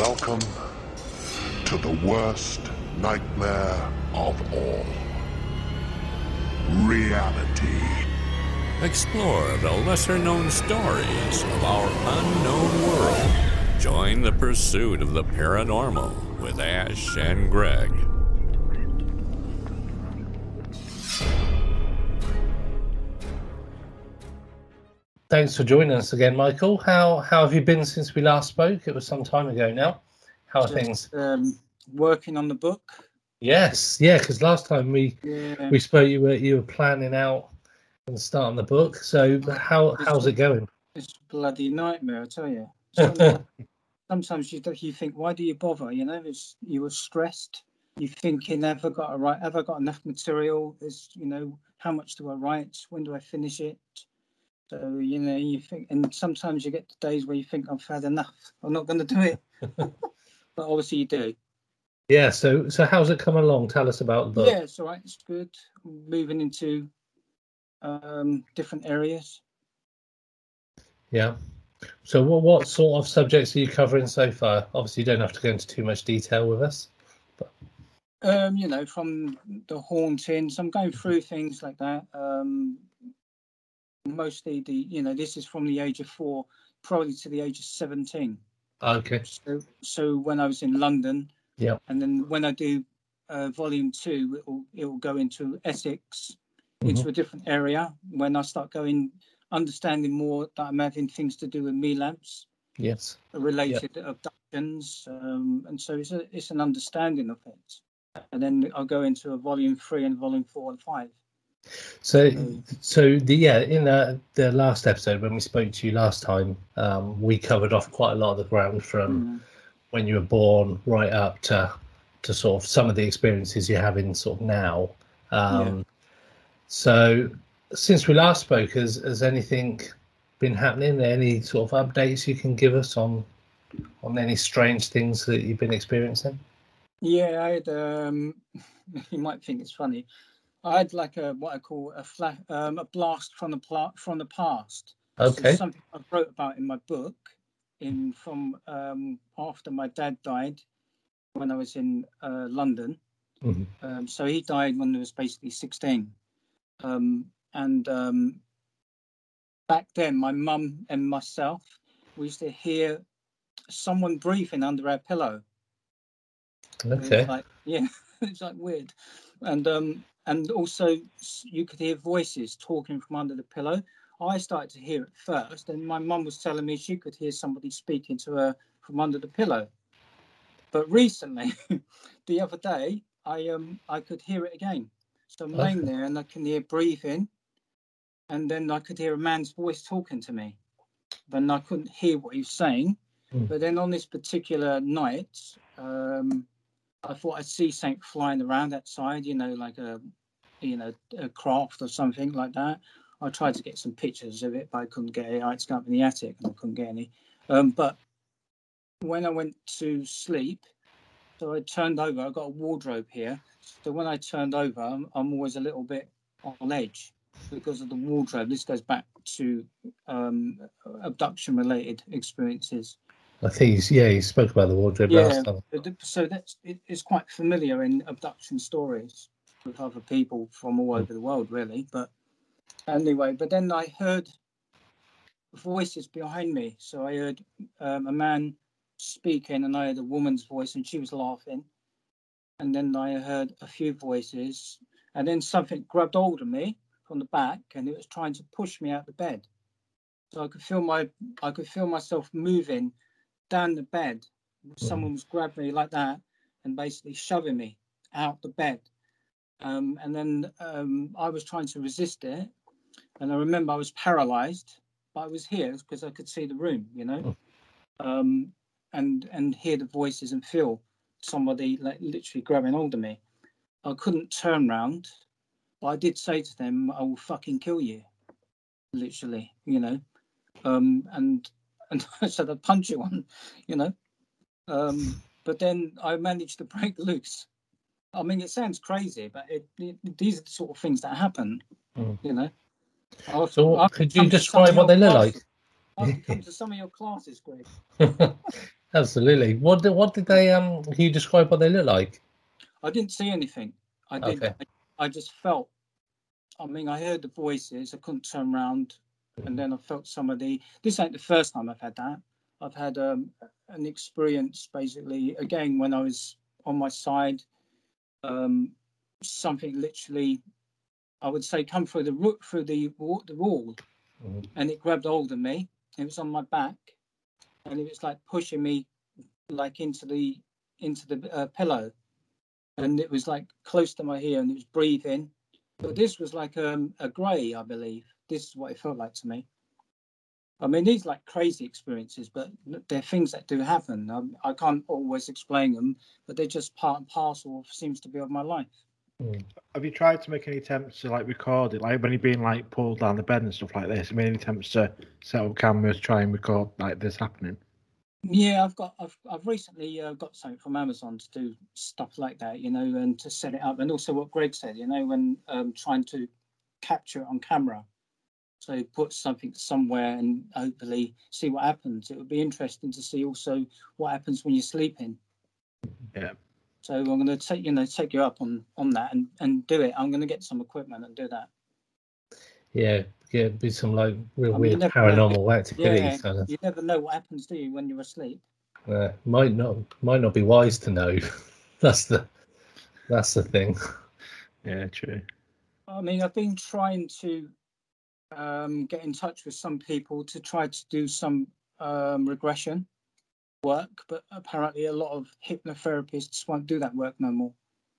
Welcome to the worst nightmare of all. Reality. Explore the lesser-known stories of our unknown world. Join the pursuit of the paranormal with Ash and Greg. Thanks for joining us again, Michael. How have you been since we last spoke? It was some time ago now. How are things? Working on the book. Yes, yeah. Because last time we spoke, you were planning out and starting the book. So how's it going? It's a bloody nightmare, I tell you. Sometimes you think, why do you bother? You know, you were stressed. You thinking, have I got enough material? How much do I write? When do I finish it? So, you think, and sometimes you get the days where you think, I've had enough. I'm not going to do it. But obviously you do. Yeah, so how's it come along? Tell us about the book. Yeah, it's all right. It's good. Moving into different areas. Yeah. So what sort of subjects are you covering so far? Obviously, you don't have to go into too much detail with us. But... from the hauntings, I'm going through things like that. Mostly this is from the age of 4, probably to the age of 17. Okay. So when I was in London, yeah, and then when I do volume 2, it will go into Essex, into a different area. When I start understanding more that I'm having things to do with MELABs, yes, related abductions, and so it's an understanding of it. And then I'll go into a volume 3 and volume 4 and 5. So in the last episode when we spoke to you last time, we covered off quite a lot of the ground from when you were born right up to sort of some of the experiences you're having sort of now. So since we last spoke, has anything been happening? Any sort of updates you can give us on any strange things that you've been experiencing? Yeah, I had. You might think it's funny. I had like what I call a blast from the past. Okay. So something I wrote about in my book, from after my dad died when I was in London. So he died when I was basically 16. Back then, my mum and myself, we used to hear someone breathing under our pillow. Okay. It's like weird, and also you could hear voices talking from under the pillow. I started to hear it first, and my mum was telling me she could hear somebody speaking to her from under the pillow. But recently, the other day, I could hear it again. So I'm laying there and I can hear breathing, and then I could hear a man's voice talking to me. Then I couldn't hear what he was saying. But then on this particular night, I thought I'd see something flying around outside, like a craft or something like that. I tried to get some pictures of it, but I couldn't get it. I had to go up in the attic and I couldn't get any. But when I went to sleep, so I turned over. I got a wardrobe here. So when I turned over, I'm always a little bit on edge because of the wardrobe. This goes back to abduction-related experiences. I think he spoke about the wardrobe last time. So it's quite familiar in abduction stories with other people from all over the world, really. But anyway, then I heard voices behind me. So I heard a man speaking, and I heard a woman's voice, and she was laughing. And then I heard a few voices, and then something grabbed hold of me from the back, and it was trying to push me out the bed. So I could feel myself moving down the bed. Someone was grabbing me like that and basically shoving me out the bed. And then I was trying to resist it. And I remember I was paralyzed, but I was here because I could see the room, and hear the voices and feel somebody like literally grabbing hold of me. I couldn't turn round, but I did say to them, I will fucking kill you. Literally, and I said I'd punch you on, but then I managed to break loose. I mean, it sounds crazy, but these are the sort of things that happen, So could you describe what they look like? I can come to some of your classes, Greg. Absolutely. What did they can you describe what they look like? I didn't see anything. I did. Okay. I just felt. I mean, I heard the voices. I couldn't turn around, and then I felt some of the. This ain't the first time I've had that. I've had an experience basically again when I was on my side. Something literally, I would say, come through the wall, and it grabbed hold of me. It was on my back, and it was like pushing me, like into the pillow, and it was like close to my ear, and it was breathing. But this was like a grey, I believe. This is what it felt like to me. I mean, these are like crazy experiences, but they're things that do happen. I can't always explain them, but they're just part and parcel seems to be of my life. Have you tried to make any attempts to like record it, like when you're being like pulled down the bed and stuff like this? I mean, any attempts to set up cameras, try and record like this happening? Yeah, I've recently got something from Amazon to do stuff like that, you know, and to set it up, and also what Greg said, you know, when trying to capture it on camera. So put something somewhere and hopefully see what happens. It would be interesting to see also what happens when you're sleeping. Yeah. So I'm going to take you up on that and do it. I'm going to get some equipment and do that. Yeah, be some like real weird never paranormal activity. Yeah, Kind of. you never know what happens, do you, when you're asleep? Might not be wise to know. That's the thing. Yeah, true. I mean, I've been trying to get in touch with some people to try to do some regression work, but apparently a lot of hypnotherapists won't do that work no more.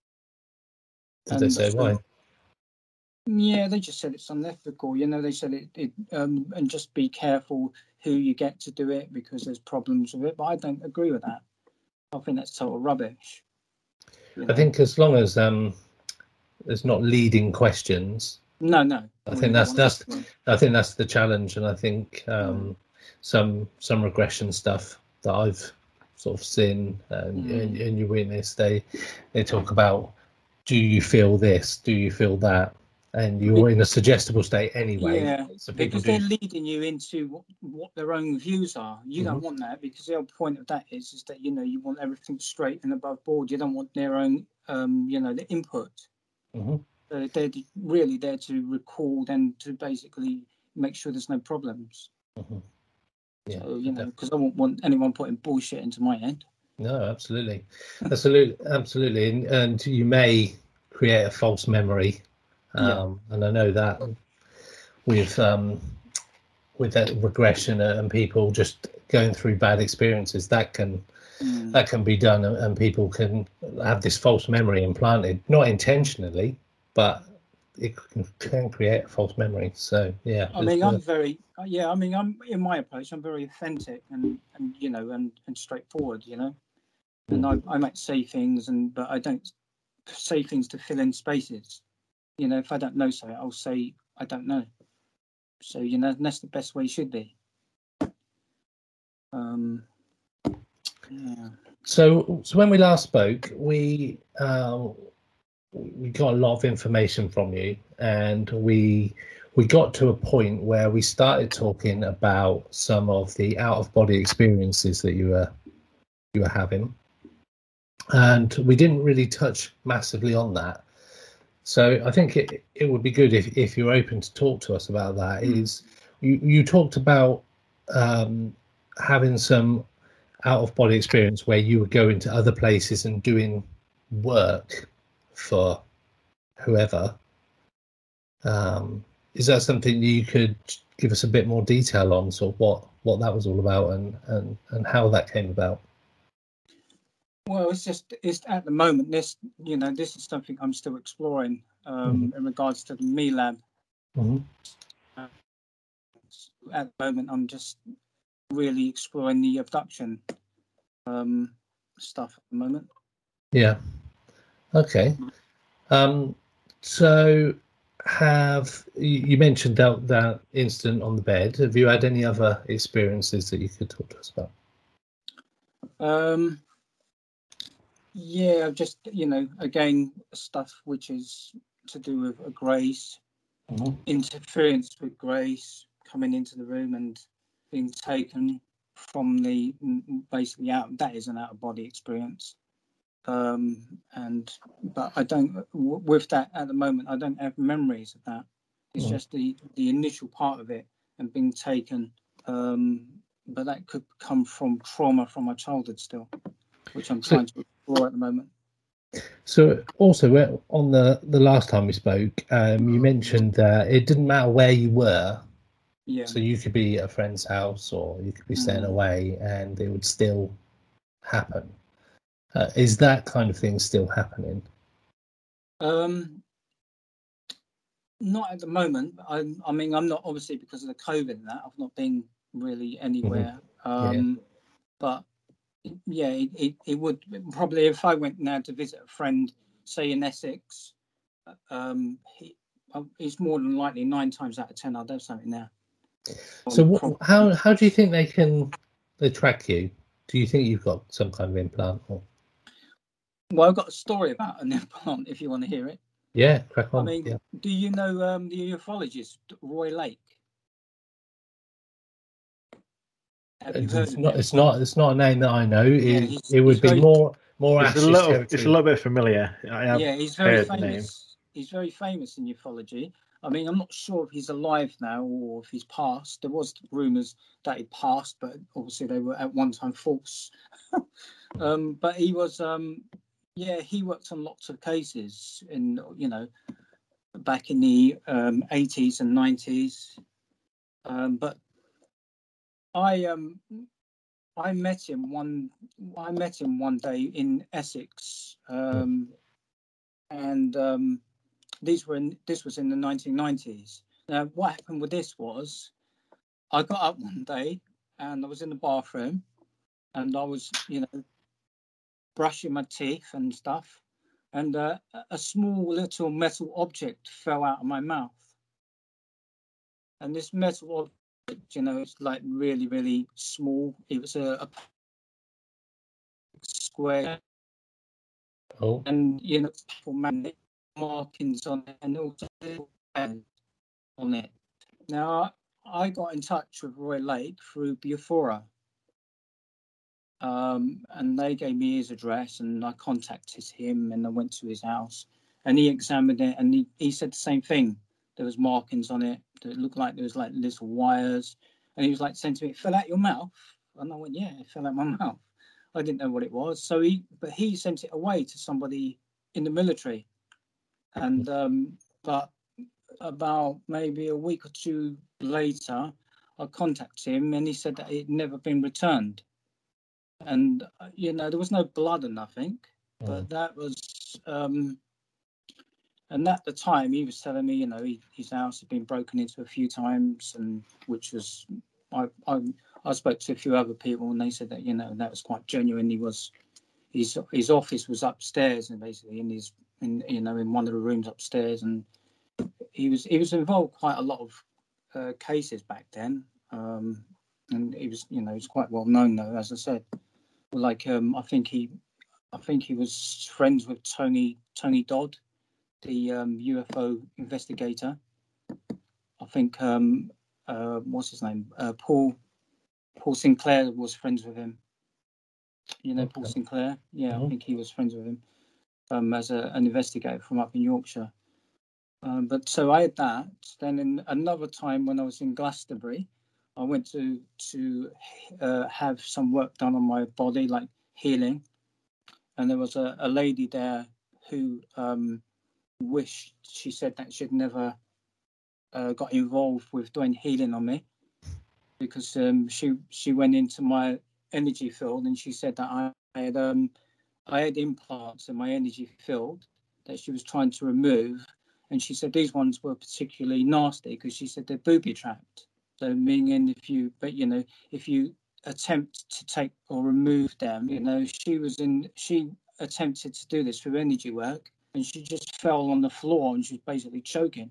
Did they say why? Yeah, they just said it's unethical. You know, they said it and just be careful who you get to do it because there's problems with it. But I don't agree with that. I think that's total rubbish. You know? I think as long as there's not leading questions. No. I think that's the challenge, and I think some regression stuff that I've sort of seen and you witness, they talk about, do you feel this? Do you feel that? And you're in a suggestible state anyway. Yeah, so because they're leading you into what their own views are. You don't want that, because the whole point of that is that, you know, you want everything straight and above board. You don't want their own, the input. So they're really there to record and to basically make sure there's no problems. Yeah, so, you know, because I won't want anyone putting bullshit into my head. No, absolutely. And you may create a false memory. And I know that with that regression and people just going through bad experiences, that can be done, and people can have this false memory implanted, not intentionally, but it can create a false memory. So yeah, I mean, I'm in my approach, I'm very authentic and you know and straightforward, you know, and I might say things, but I don't say things to fill in spaces. You know, if I don't know something, I'll say I don't know. So, you know, that's the best way it should be. Yeah. So when we last spoke, we got a lot of information from you, and we got to a point where we started talking about some of the out-of-body experiences that you were having, and we didn't really touch massively on that. So I think it would be good if you're open to talk to us about that. Is you talked about having some out-of-body experience where you would go into other places and doing work for whoever. Is that something you could give us a bit more detail on, sort of what that was all about and how that came about? Well, it's at the moment, this is something I'm still exploring in regards to the Me Lab. At the moment, I'm just really exploring the abduction stuff at the moment. Yeah. Okay. So you mentioned that incident on the bed. Have you had any other experiences that you could talk to us about? Yeah, just, again, stuff which is to do with a Grace, interference with Grace, coming into the room and being taken from the basically that is an out of body experience. But I don't, with that at the moment, I don't have memories of that. It's just the initial part of it and being taken. But that could come from trauma from my childhood still, which I'm trying to explore at the moment. So also on the last time we spoke, you mentioned that it didn't matter where you were. Yeah. So you could be at a friend's house or you could be staying away and it would still happen. Is that kind of thing still happening? Not at the moment. I mean, I'm not, obviously, because of the COVID and that, I've not been really anywhere. But yeah, it would probably, if I went now to visit a friend, say in Essex, it's more than likely 9 times out of 10 I'd have something there. So how do you think they track you? Do you think you've got some kind of implant? Or? Well, I've got a story about an implant if you want to hear it. Yeah, crack on. I mean, do you know the ufologist Roy Lake? Have you heard of him? It's not a name that I know. It would be more. It's a little bit familiar. Yeah, he's very famous. He's very famous in ufology. I mean, I'm not sure if he's alive now or if he's passed. There was rumours that he passed, but obviously they were at one time false. But he was, he worked on lots of cases in, back in the 80s and 90s. But I met him one day in Essex, and this was in the 1990s. Now, what happened with this was, I got up one day and I was in the bathroom, and I was, brushing my teeth and stuff, and a small little metal object fell out of my mouth. And this metal object, it's like really, really small. It was a square, and markings on it, and also on it. Now, I got in touch with Roy Lake through Bufora, and they gave me his address, and I contacted him, and I went to his house, and he examined it, and he said the same thing. There was markings on it that looked like there was like little wires, and he was like saying to me, "It fell out your mouth," and I went, "Yeah, it fell out my mouth." I didn't know what it was, so he sent it away to somebody in the military, and but about maybe a week or two later, I contacted him, and he said that it had never been returned. And there was no blood or nothing, but that was and at the time he was telling me, his house had been broken into a few times, and which was I spoke to a few other people, and they said that that was quite genuine. His office was upstairs, and basically in one of the rooms upstairs, and he was involved quite a lot of cases back then, and he was quite well known though, as I said. Like I think he was friends with Tony Dodd, the UFO investigator. I think what's his name? Paul Sinclair was friends with him. Okay. Paul Sinclair. Yeah, I think he was friends with him as an investigator from up in Yorkshire. But so I had that. Then in another time when I was in Glastonbury, I went to have some work done on my body, like healing. And there was a lady there who she said that she'd never got involved with doing healing on me, because she went into my energy field, and she said that I had implants in my energy field that she was trying to remove. And she said these ones were particularly nasty because she said they're booby trapped. So meaning if you attempt to take or remove them, she attempted to do this through energy work, and she just fell on the floor and she was basically choking.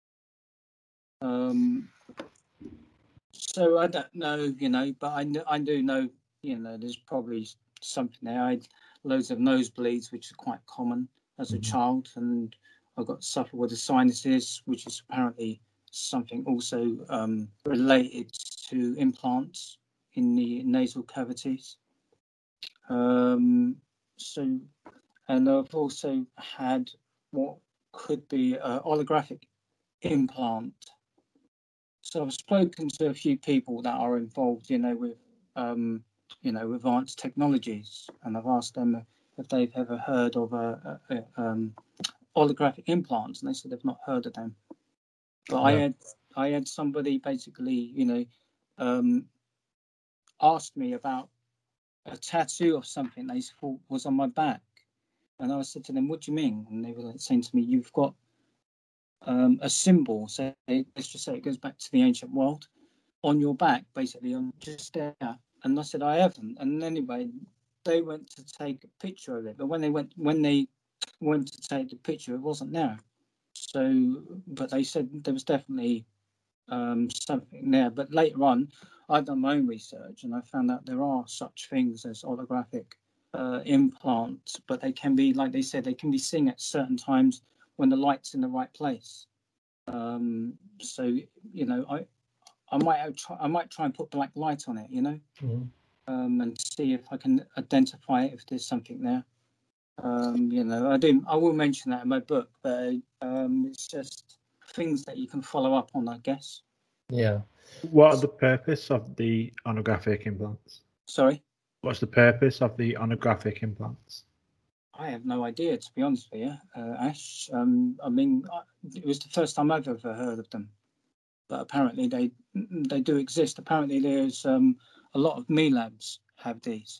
So I don't know, but I do know, there's probably something there. I had loads of nosebleeds, which is quite common as a child, and I got suffered with the sinuses, which is apparently something also related to implants, in the nasal cavities. And I've also had what could be an holographic implant. So I've spoken to a few people that are involved, with advanced technologies, and I've asked them if they've ever heard of holographic implants, and they said they've not heard of them. But no. I had somebody basically, asked me about a tattoo of something they thought was on my back, and I said to them, "What do you mean?" And they were saying to me, "You've got a symbol, so let's just say it goes back to the ancient world, on your back, basically, on just there." And I said, "I haven't." And anyway, they went to take a picture of it, but when they went to take the picture, it wasn't there. So, but they said there was definitely something there. But later on, I've done my own research, and I found out there are such things as holographic implants, but they can be, like they said, they can be seen at certain times when the light's in the right place. So, I might try and put black light on it, and see if I can identify it, if there's something there. I will mention that in my book, but it's just things that you can follow up on, I guess. Yeah. What are the purpose of the holographic implants? Sorry? What's the purpose of the holographic implants? I have no idea, to be honest with you, Ash. It was the first time I've ever heard of them, but apparently they do exist. Apparently there's a lot of Me Labs have these.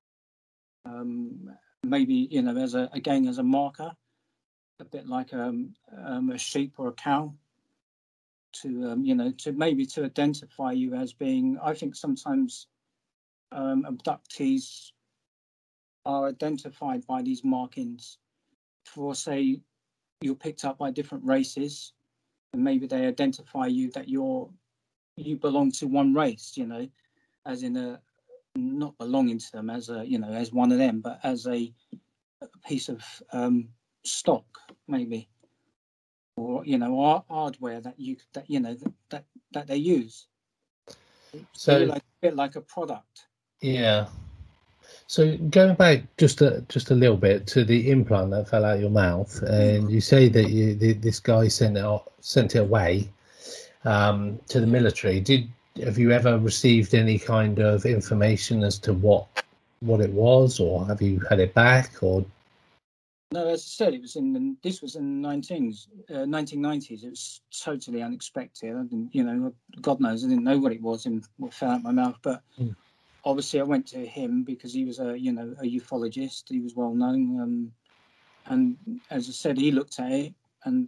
Maybe, as a marker, a bit like a sheep or a cow, to identify you as being. I think sometimes abductees are identified by these markings. For, say, you're picked up by different races, and maybe they identify you that you belong to one race, as in not belonging to them as as one of them, but as a piece of stock, maybe, or hardware that they use. So a bit like a product. Yeah. So going back just a little bit to the implant that fell out of your mouth, and you say that this guy sent it away to the military. Have you ever received any kind of information as to what it was, or have you had it back? Or no, as I said, this was in the 1990s. It was totally unexpected. I didn't, God knows, I didn't know what it was and what fell out my mouth. But obviously, I went to him because he was a ufologist. He was well known, and as I said, he looked at it, and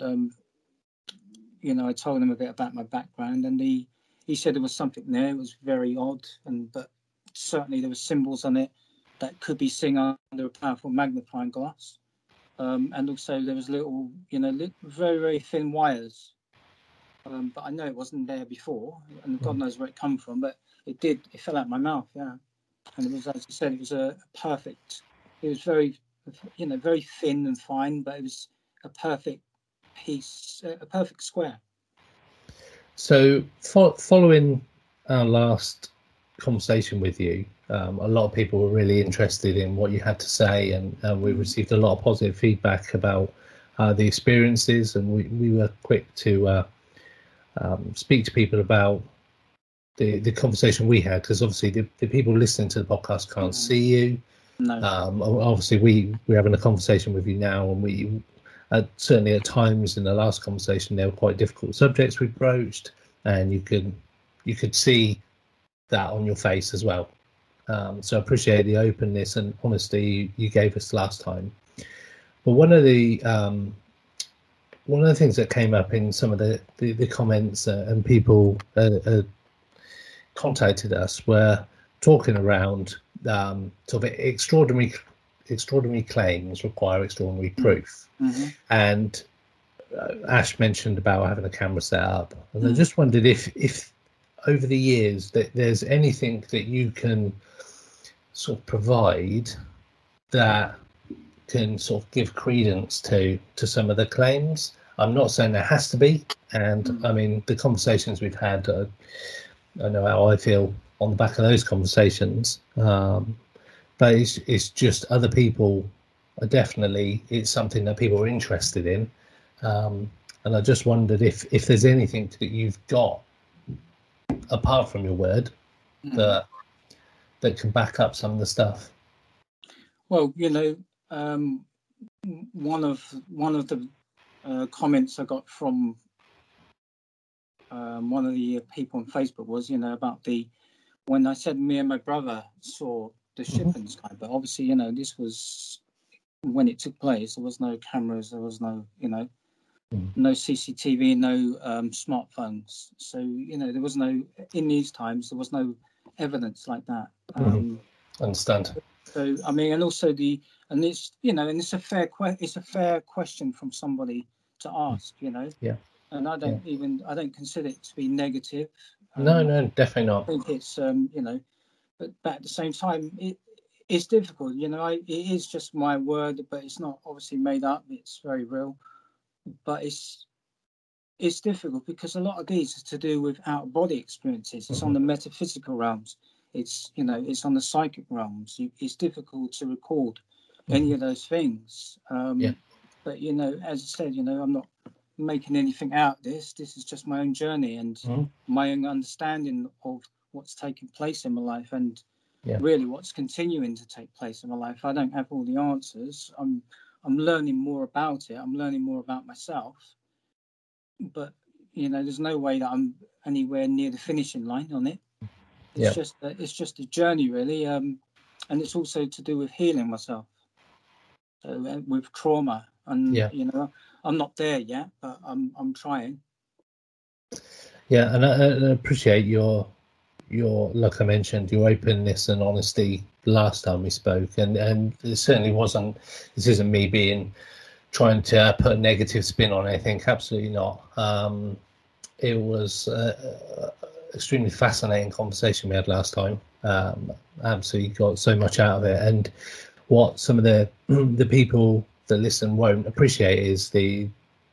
I told him a bit about my background, and he said there was something there. It was very odd, but certainly there were symbols on it that could be seen under a powerful magnifying glass. And also there was little, very, very thin wires. But I know it wasn't there before, and God knows where it come from, but it did. It fell out my mouth, yeah. And it was, as I said, it was a perfect. It was very, very thin and fine, but it was a perfect piece, a perfect square. So, following our last conversation with you, a lot of people were really interested in what you had to say, and we received a lot of positive feedback about the experiences, and we were quick to speak to people about the conversation we had, because obviously the people listening to the podcast can't see you. No. Obviously, we're having a conversation with you now, and we certainly at times in the last conversation there were quite difficult subjects we broached, and you could see that on your face as well. So I appreciate the openness and honesty you gave us last time. But one of the things that came up in some of the comments and people contacted us were talking around sort of extraordinary claims require extraordinary proof. And Ash mentioned about having a camera set up, and I just wondered if over the years that there's anything that you can sort of provide that can sort of give credence to some of the claims. I'm not saying there has to be, and I mean the conversations we've had, I know how I feel on the back of those conversations. But it's just other people are definitely, it's something that people are interested in. And I just wondered if there's anything that you've got apart from your word that can back up some of the stuff. Well, one of the comments I got from one of the people on Facebook was, about when I said me and my brother saw the ship in the sky, but obviously, this was when it took place. There was no cameras, there was no, no CCTV, no smartphones. So, there was no, in these times, there was no evidence like that. Understand. So, I mean, and also and it's, and it's a fair question from somebody to ask, Yeah. And I don't consider it to be negative. No, definitely not. I think it's, but at the same time, it's difficult. It is just my word, but it's not obviously made up. It's very real, but it's difficult because a lot of these is to do with out of body experiences. It's on the metaphysical realms. It's it's on the psychic realms. It's difficult to record any of those things. But as I said, I'm not making anything out of this. This is just my own journey and my own understanding of what's taking place in my life and really what's continuing to take place in my life. I don't have all the answers. I'm learning more about it. I'm learning more about myself. But there's no way that I'm anywhere near the finishing line on it. It's just a journey, really, and it's also to do with healing myself. So with trauma, and I'm not there yet, but I'm trying. Yeah, and I appreciate your like I mentioned, your openness and honesty last time we spoke, and it certainly wasn't. This isn't me trying to put a negative spin on anything. Absolutely not. It was extremely fascinating conversation we had last time. Absolutely got so much out of it, and what some of the people that listen won't appreciate is the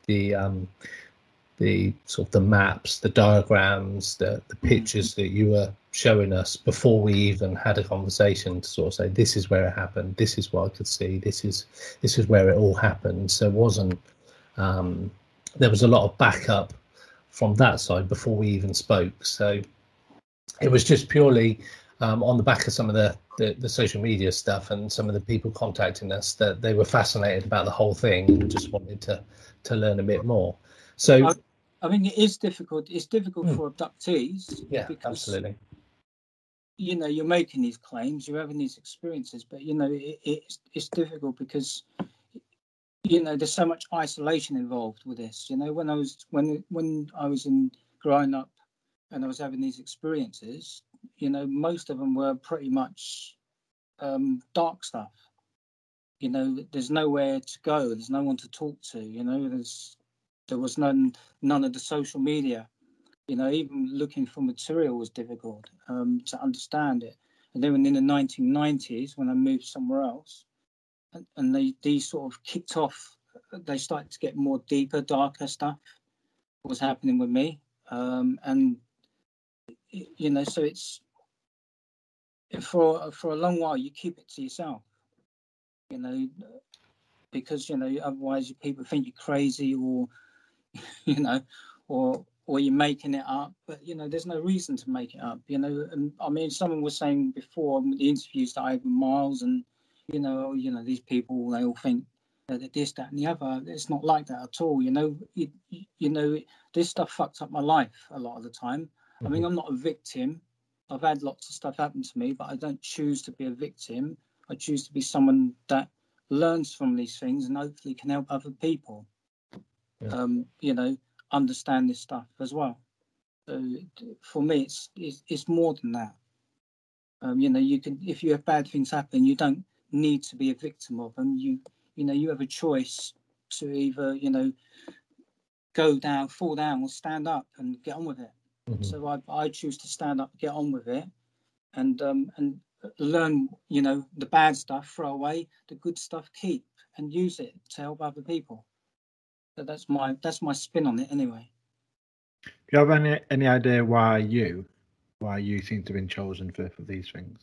sort of the maps, the diagrams, the pictures that you were showing us before we even had a conversation to sort of say, this is where it happened, this is what I could see, this is where it all happened. So it wasn't there was a lot of backup from that side before we even spoke. So it was just purely on the back of some of the social media stuff and some of the people contacting us that they were fascinated about the whole thing and just wanted to learn a bit more. So I mean, it is difficult. It's difficult for abductees. Yeah, because, absolutely. You're making these claims, you're having these experiences, but it's difficult because there's so much isolation involved with this. When I was growing up and I was having these experiences, most of them were pretty much dark stuff. There's nowhere to go. There's no one to talk to. There was none of the social media. Even looking for material was difficult to understand it. And then in the 1990s, when I moved somewhere else, and these sort of kicked off, they started to get more deeper, darker stuff was happening with me. And so it's for a long while you keep it to yourself, because otherwise people think you're crazy or or you're making it up. But there's no reason to make it up. And I mean, someone was saying before the interviews that I had with Miles, and these people, they all think that this, that, and the other. It's not like that at all. This stuff fucked up my life a lot of the time. I mean, I'm not a victim. I've had lots of stuff happen to me, but I don't choose to be a victim. I choose to be someone that learns from these things and hopefully can help other people. Understand this stuff as well. So for me, it's more than that. You can, if you have bad things happen, you don't need to be a victim of them. You have a choice to either go down, fall down, or stand up and get on with it. So I choose to stand up, get on with it, and learn. The bad stuff, throw away. The good stuff, keep and use it to help other people. So that's my spin on it, anyway. Do you have any idea why you why you seem to have been chosen for these things?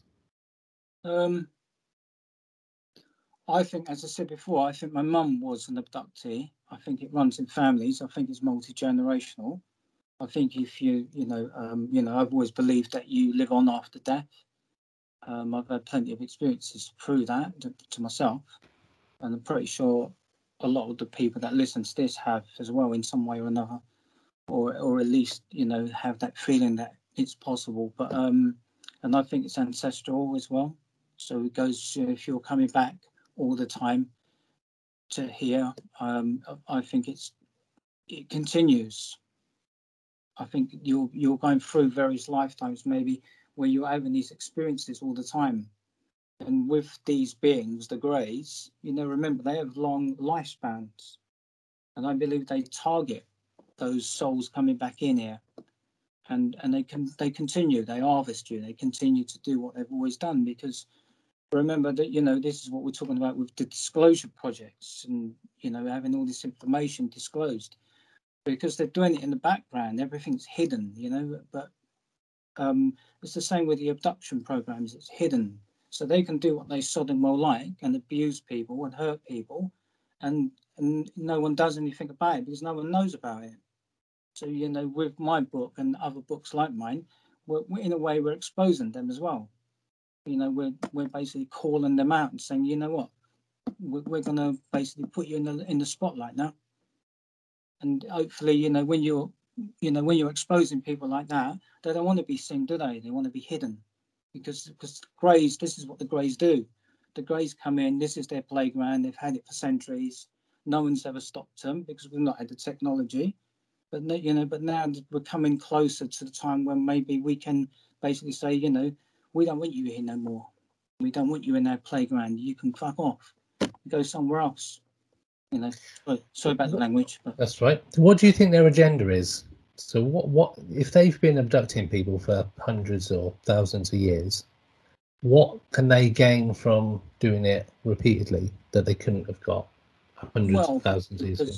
I think, as I said before, I think my mum was an abductee. I think it runs in families. I think it's multi-generational. I think if I've always believed that you live on after death. I've had plenty of experiences to prove that to myself, and I'm pretty sure a lot of the people that listen to this have as well in some way or another, or at least have that feeling that it's possible. But and I think it's ancestral as well. So it goes, if you're coming back all the time to here, I think it continues. I think you're going through various lifetimes maybe where you're having these experiences all the time. And with these beings, the Greys, remember, they have long lifespans. And I believe they target those souls coming back in here. And they continue, they harvest you, they continue to do what they've always done. Because remember that, this is what we're talking about with the disclosure projects and, having all this information disclosed. Because they're doing it in the background, everything's hidden, but it's the same with the abduction programs, it's hidden. So they can do what they sod and well like and abuse people and hurt people, and no one does anything about it because no one knows about it. So, with my book and other books like mine, we're in a way, we're exposing them as well. We're basically calling them out and saying, you know what, we're going to basically put you in the spotlight now. And hopefully, when you're exposing people like that, they don't want to be seen, do they? They want to be hidden, because Greys, this is what the Greys do. The Greys come in, this is their playground. They've had it for centuries. No one's ever stopped them because we've not had the technology. But now we're coming closer to the time when maybe we can basically say, we don't want you here no more. We don't want you in our playground. You can fuck off, go somewhere else. Sorry about the language. But. That's right. What do you think their agenda is? So what if they've been abducting people for hundreds or thousands of years, what can they gain from doing it repeatedly that they couldn't have got hundreds of thousands of years ago?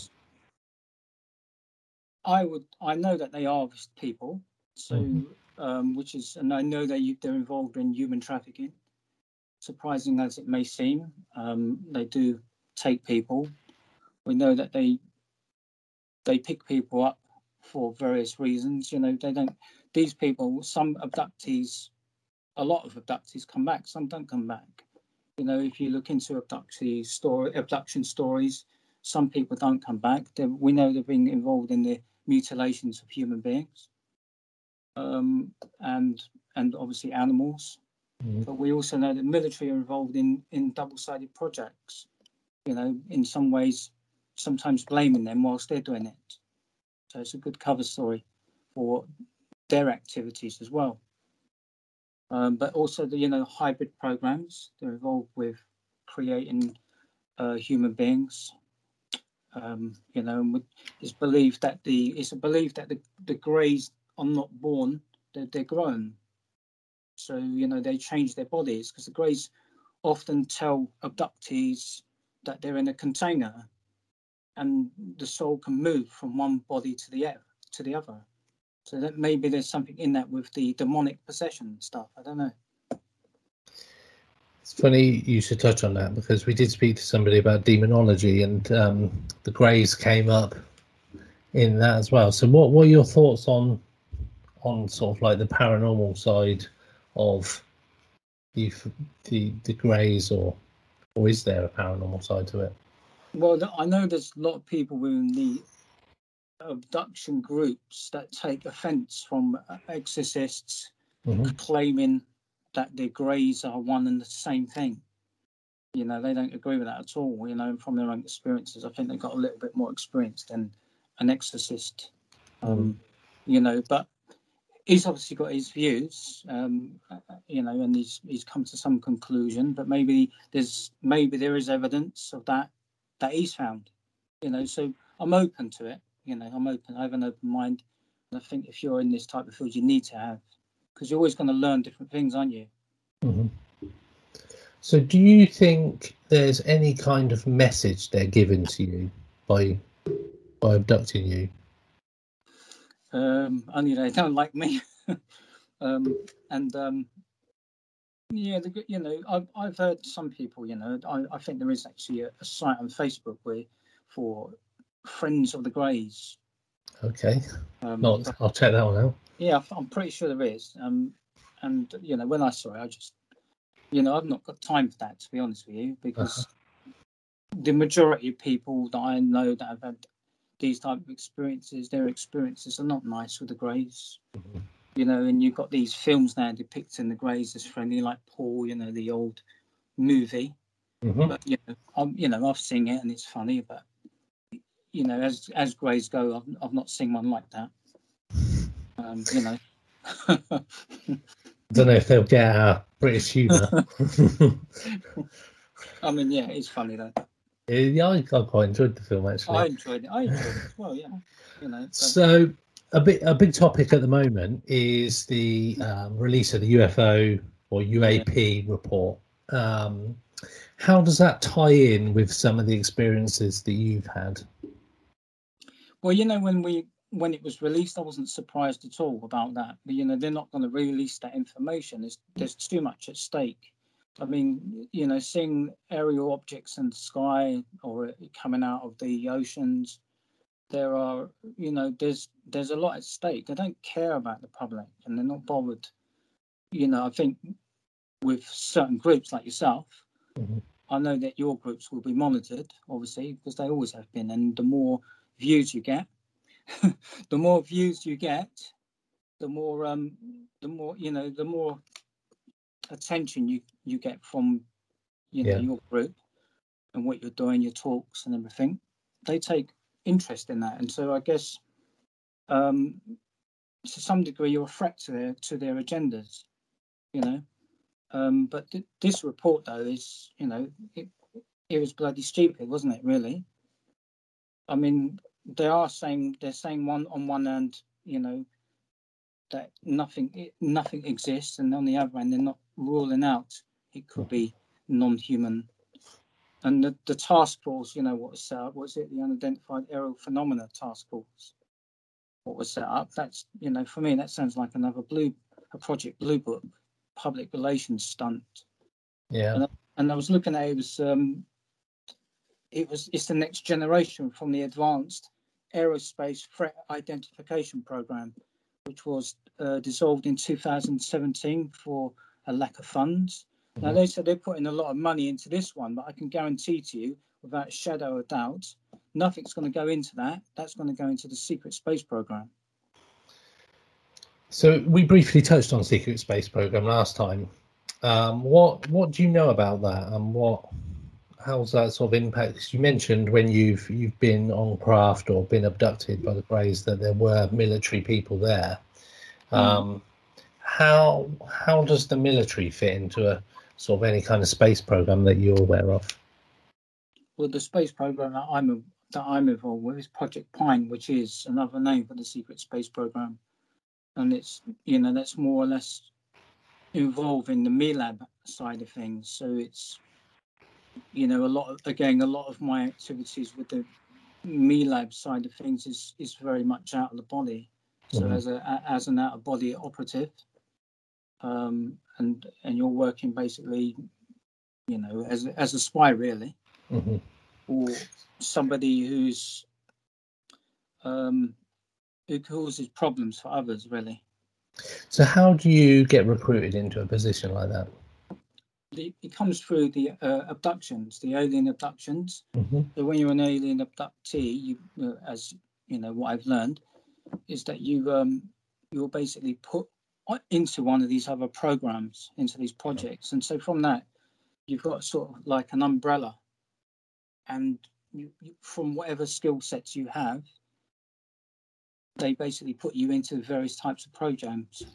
I know that they harvest people, so and I know that they're involved in human trafficking. Surprising as it may seem, they do take people. We know that they pick people up for various reasons. They don't. These people, some abductees, a lot of abductees come back. Some don't come back. If you look into abduction stories, some people don't come back. We know they've been involved in the mutilations of human beings, and obviously animals. But we also know that military are involved in double-sided projects. In some ways, sometimes blaming them whilst they're doing it. So it's a good cover story for their activities as well. But also the hybrid programs, they're involved with creating human beings. It's believed that the Greys are not born, they're grown. So they change their bodies, because the Greys often tell abductees that they're in a container, and the soul can move from one body to the other. So that maybe there's something in that with the demonic possession stuff. I don't know. It's funny you should touch on that, because we did speak to somebody about demonology, and the Greys came up in that as well. So what are your thoughts on sort of like the paranormal side of the Greys, or is there a paranormal side to it? Well, I know there's a lot of people within the abduction groups that take offence from exorcists claiming that the Greys are one and the same thing. They don't agree with that at all. From their own experiences, I think they've got a little bit more experience than an exorcist. But he's obviously got his views, and he's come to some conclusion. But maybe there is evidence of that he's found. So I'm open to it. I'm open. I have an open mind, and I think if you're in this type of field, you need to have, because you're always going to learn different things, aren't you? So do you think there's any kind of message they're giving to you by abducting you? Only they don't like me. Yeah, I've heard some people. I think there is actually a site on Facebook for Friends of the Greys. Okay. I'll check that one out. Yeah, I'm pretty sure there is. And when I saw it, I just, I've not got time for that, to be honest with you, because the majority of people that I know that have had these type of experiences, their experiences are not nice with the Greys. Mm-hmm. And you've got these films now depicting the Greys as friendly, like Paul, the old movie. Mm-hmm. But I've seen it and it's funny, but as Greys go, I've not seen one like that. I don't know if they'll get our British humour. I mean, yeah, it's funny though. Yeah, I quite enjoyed the film actually. I enjoyed it as well. Yeah, So a big topic at the moment is the release of the UFO or UAP report. How does that tie in with some of the experiences that you've had? Well, when it was released, I wasn't surprised at all about that. But they're not going to release that information. There's too much at stake. I mean, seeing aerial objects in the sky or coming out of the oceans, there are, there's a lot at stake. They don't care about the public, and they're not bothered. I think with certain groups like yourself, mm-hmm. I know that your groups will be monitored, obviously, because they always have been. And the more views you get, the more attention you get from your group and what you're doing, your talks and everything. They take interest in that, and so I guess to some degree you're a threat to their agendas, but this report though is it was bloody stupid, wasn't it, really? I mean, they're saying on one hand, that nothing exists, and on the other hand, they're not ruling out it could be non-human. And the task force, what was set up, was it the Unidentified Aerial Phenomena Task Force? What was set up? That's for me, that sounds like another Project Blue Book public relations stunt. Yeah. And I was looking at it's the next generation from the Advanced Aerospace Threat Identification Program, which was dissolved in 2017 for a lack of funds. Mm-hmm. Now, they said they're putting a lot of money into this one, but I can guarantee to you, without a shadow of doubt, nothing's going to go into that. That's going to go into the Secret Space Program. So we briefly touched on Secret Space Program last time. What do you know about that, and how's that sort of impact? You mentioned when you've been on craft or been abducted by the Greys that there were military people there. How does the military fit into a sort of any kind of space program that you're aware of? Well, the space program that I'm involved with is Project Pine, which is another name for the Secret Space Program, and it's that's more or less involved in the MELAB side of things. So it's a lot of my activities with the MELAB side of things is very much out of the body. So mm-hmm. as an out of body operative, and you're working basically, as a spy really, mm-hmm. or somebody who's who causes problems for others really. So how do you get recruited into a position like that? It comes through the abductions, the alien abductions. Mm-hmm. So when you're an alien abductee, as what I've learned is that you're basically put into one of these other programs, into these projects, and so from that you've got sort of like an umbrella, and you from whatever skill sets you have, they basically put you into various types of programs.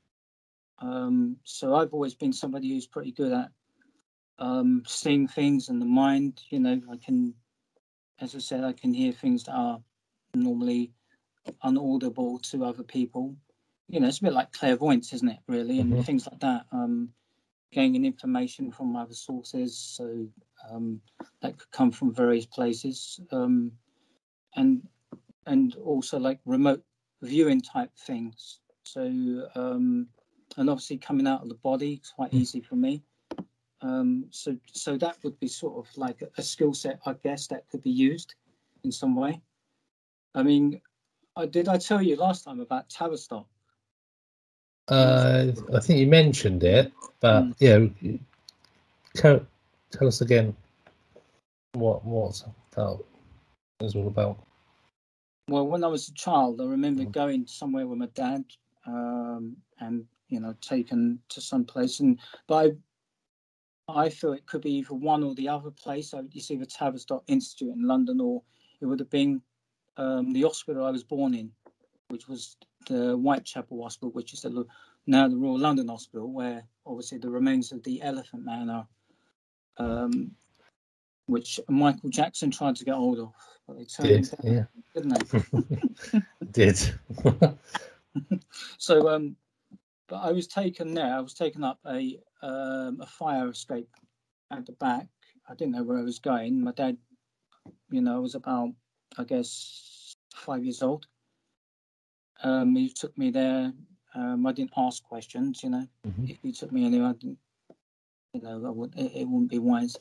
So I've always been somebody who's pretty good at seeing things in the mind. I can, as I said, I can hear things that are normally unaudible to other people. It's a bit like clairvoyance, isn't it, really? And mm-hmm. things like that. Gaining information from other sources, so that could come from various places, and also like remote viewing type things. So and obviously coming out of the body, it's quite easy for me. So that would be sort of like a skill set, I guess, that could be used in some way. I mean, did I tell you last time about Tavistock? I think you mentioned it, but yeah, tell us again what's that is all about. Well, when I was a child, I remember going somewhere with my dad, and taken to some place, but I feel it could be either one or the other place. So you see the Tavistock Institute in London, or it would have been the hospital I was born in, which was the Whitechapel Hospital, which is now the Royal London Hospital, where obviously the remains of the Elephant Man are, which Michael Jackson tried to get hold of, but they turned him down, didn't they? Did. So, but I was taken there. I was taken up a fire escape at the back. I didn't know where I was going. My dad, I was about, I guess, 5 years old. He took me there. I didn't ask questions, If he took me anywhere, I didn't, it wouldn't be wise.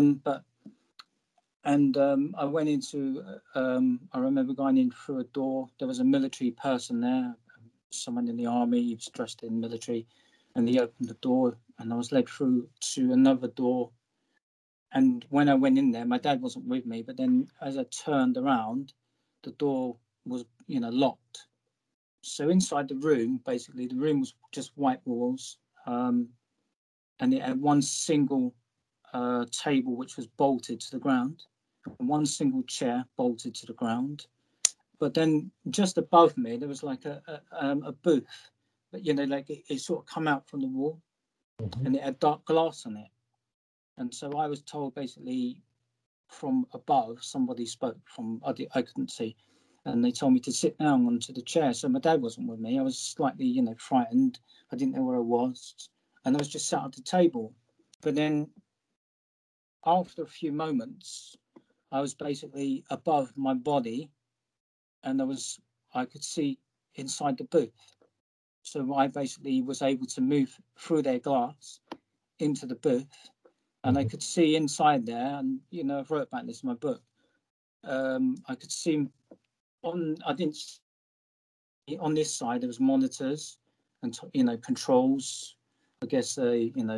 I went into, I remember going in through a door. There was a military person there, someone in the army. He was dressed in military, and he opened the door, and I was led through to another door. And when I went in there, my dad wasn't with me, but then as I turned around, the door was, locked. So inside the room, basically, the room was just white walls, and it had one single table which was bolted to the ground, and one single chair bolted to the ground. But then just above me, there was like a booth, but like it sort of come out from the wall, and it had dark glass on it. And so I was told basically from above, somebody spoke from, I couldn't see, and they told me to sit down onto the chair. So my dad wasn't with me. I was slightly, frightened. I didn't know where I was, and I was just sat at the table. But then after a few moments, I was basically above my body, and I could see inside the booth. So I basically was able to move through their glass into the booth, and I could see inside there. And I've wrote about this in my book. I could see on this side there was monitors and controls. I guess and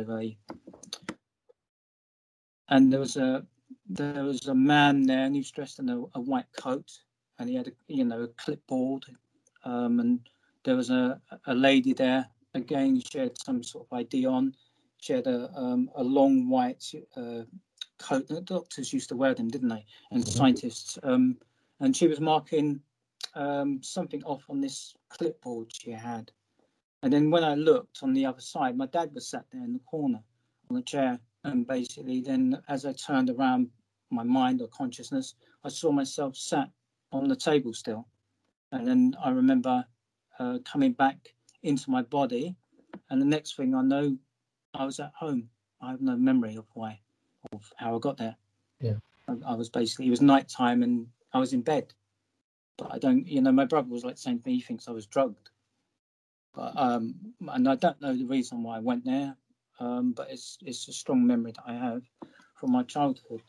there was a man there, and he was dressed in a white coat, and he had a clipboard, and there was a lady there. Again, she had some sort of ID on. She had a long white coat. The doctors used to wear them, didn't they? And scientists. And she was marking something off on this clipboard she had. And then when I looked on the other side, my dad was sat there in the corner on the chair. And basically then as I turned around, my mind or consciousness, I saw myself sat on the table still. And then I remember coming back into my body. And the next thing I know, I was at home. I have no memory of how I got there. Yeah. I was basically, it was nighttime and I was in bed. But I don't, my brother was like saying to me, he thinks I was drugged. But and I don't know the reason why I went there. But it's a strong memory that I have from my childhood.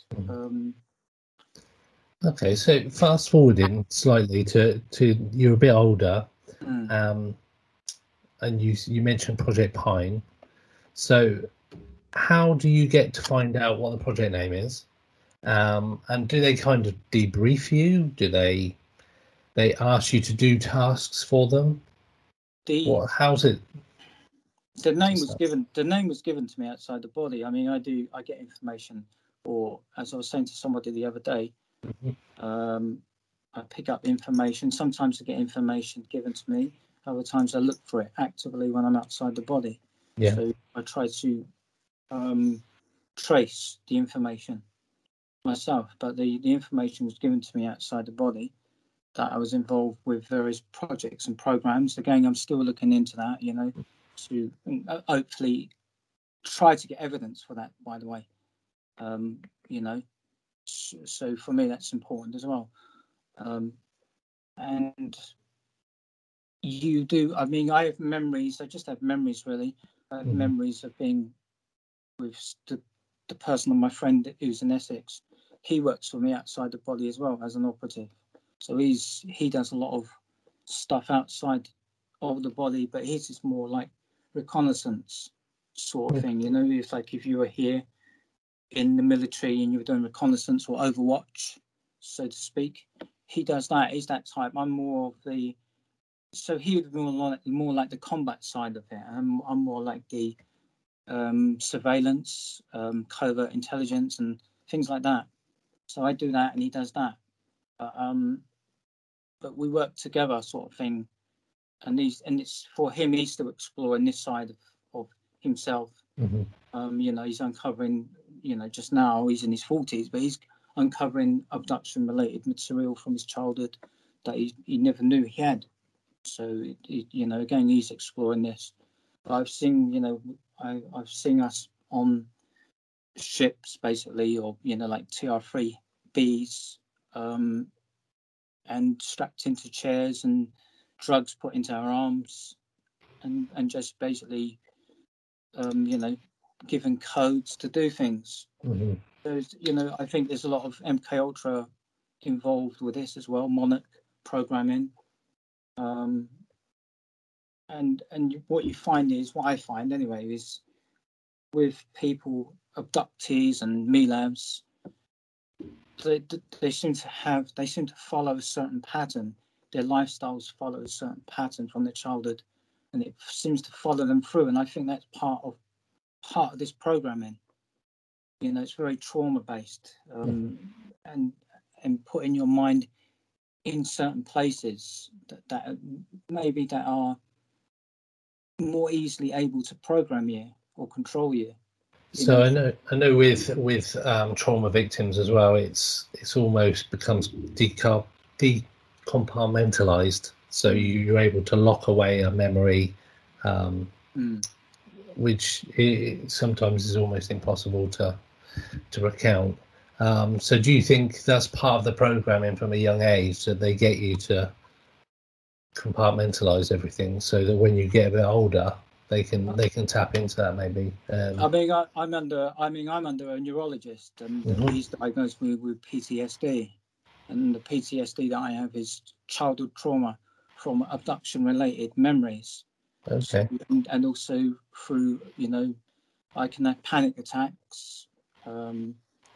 Okay, so fast forwarding slightly to you're a bit older, and you mentioned Project Pine. So how do you get to find out what the project name is? And do they kind of debrief you? Do they ask you to do tasks for them? How's it? The name was given to me outside the body. I mean, I get information, or as I was saying to somebody the other day, I pick up information. Sometimes I get information given to me. Other times I look for it actively when I'm outside the body. Yeah. So I try to trace the information myself, but the information was given to me outside the body, that I was involved with various projects and programs. Again, I'm still looking into that, to hopefully try to get evidence for that, by the way. So for me, that's important as well. And You do. I mean, I have memories. I just have memories, really. I have memories of being with the person, my friend who's in Essex. He works for me outside the body as well as an operative. So he does a lot of stuff outside of the body, but his is more like reconnaissance sort of thing. You know, it's like if you were here in the military and you were doing reconnaissance or overwatch, so to speak. He does that. He's that type. I'm more of the. So he would be more like the combat side of it. I'm more like the surveillance, covert intelligence, and things like that. So I do that, and he does that. But we work together, sort of thing. And it's for him. He's still exploring this side of himself. You know, he's uncovering. You know, just now he's in his 40s, but he's uncovering abduction-related material from his childhood that he never knew he had. So, you know, again, he's exploring this. But I've seen, you know, I've seen us on ships, basically, or, you know, like TR-3Bs, and strapped into chairs and drugs put into our arms and just basically, you know, given codes to do things. There's, you know, I think there's a lot of MK Ultra involved with this as well, Monarch programming. And what you find is, what I find anyway, is with people, abductees and MELABs, they seem to follow a certain pattern. Their lifestyles follow a certain pattern from their childhood, and it seems to follow them through. And I think that's part of this programming. You know, it's very trauma based, and putting your mind in certain places that maybe that are more easily able to program you or control you. So I know with trauma victims as well, it's almost becomes decompartmentalized. So you're able to lock away a memory, which sometimes is almost impossible to recount. So do you think that's part of the programming from a young age, that they get you to compartmentalize everything so that when you get a bit older, they can tap into that maybe? I'm under a neurologist, and he's diagnosed me with PTSD, and the PTSD that I have is childhood trauma from abduction-related memories. Okay. So, and also through, you know, I can have panic attacks, and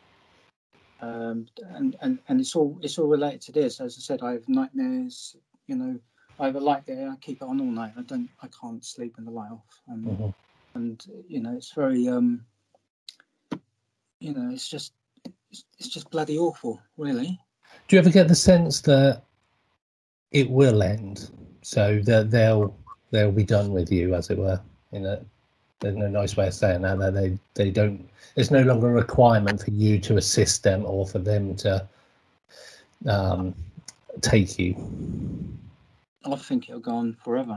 it's all related to this. As I said, I have nightmares. You know, I have a light there. I keep it on all night. I can't sleep in the light off. And you know, it's very, you know, it's just bloody awful, really. Do you ever get the sense that it will end, so that they'll be done with you, as it were? You know, there's no nice way of saying that they don't. There's no longer a requirement for you to assist them or for them to take you. I think it'll go on forever.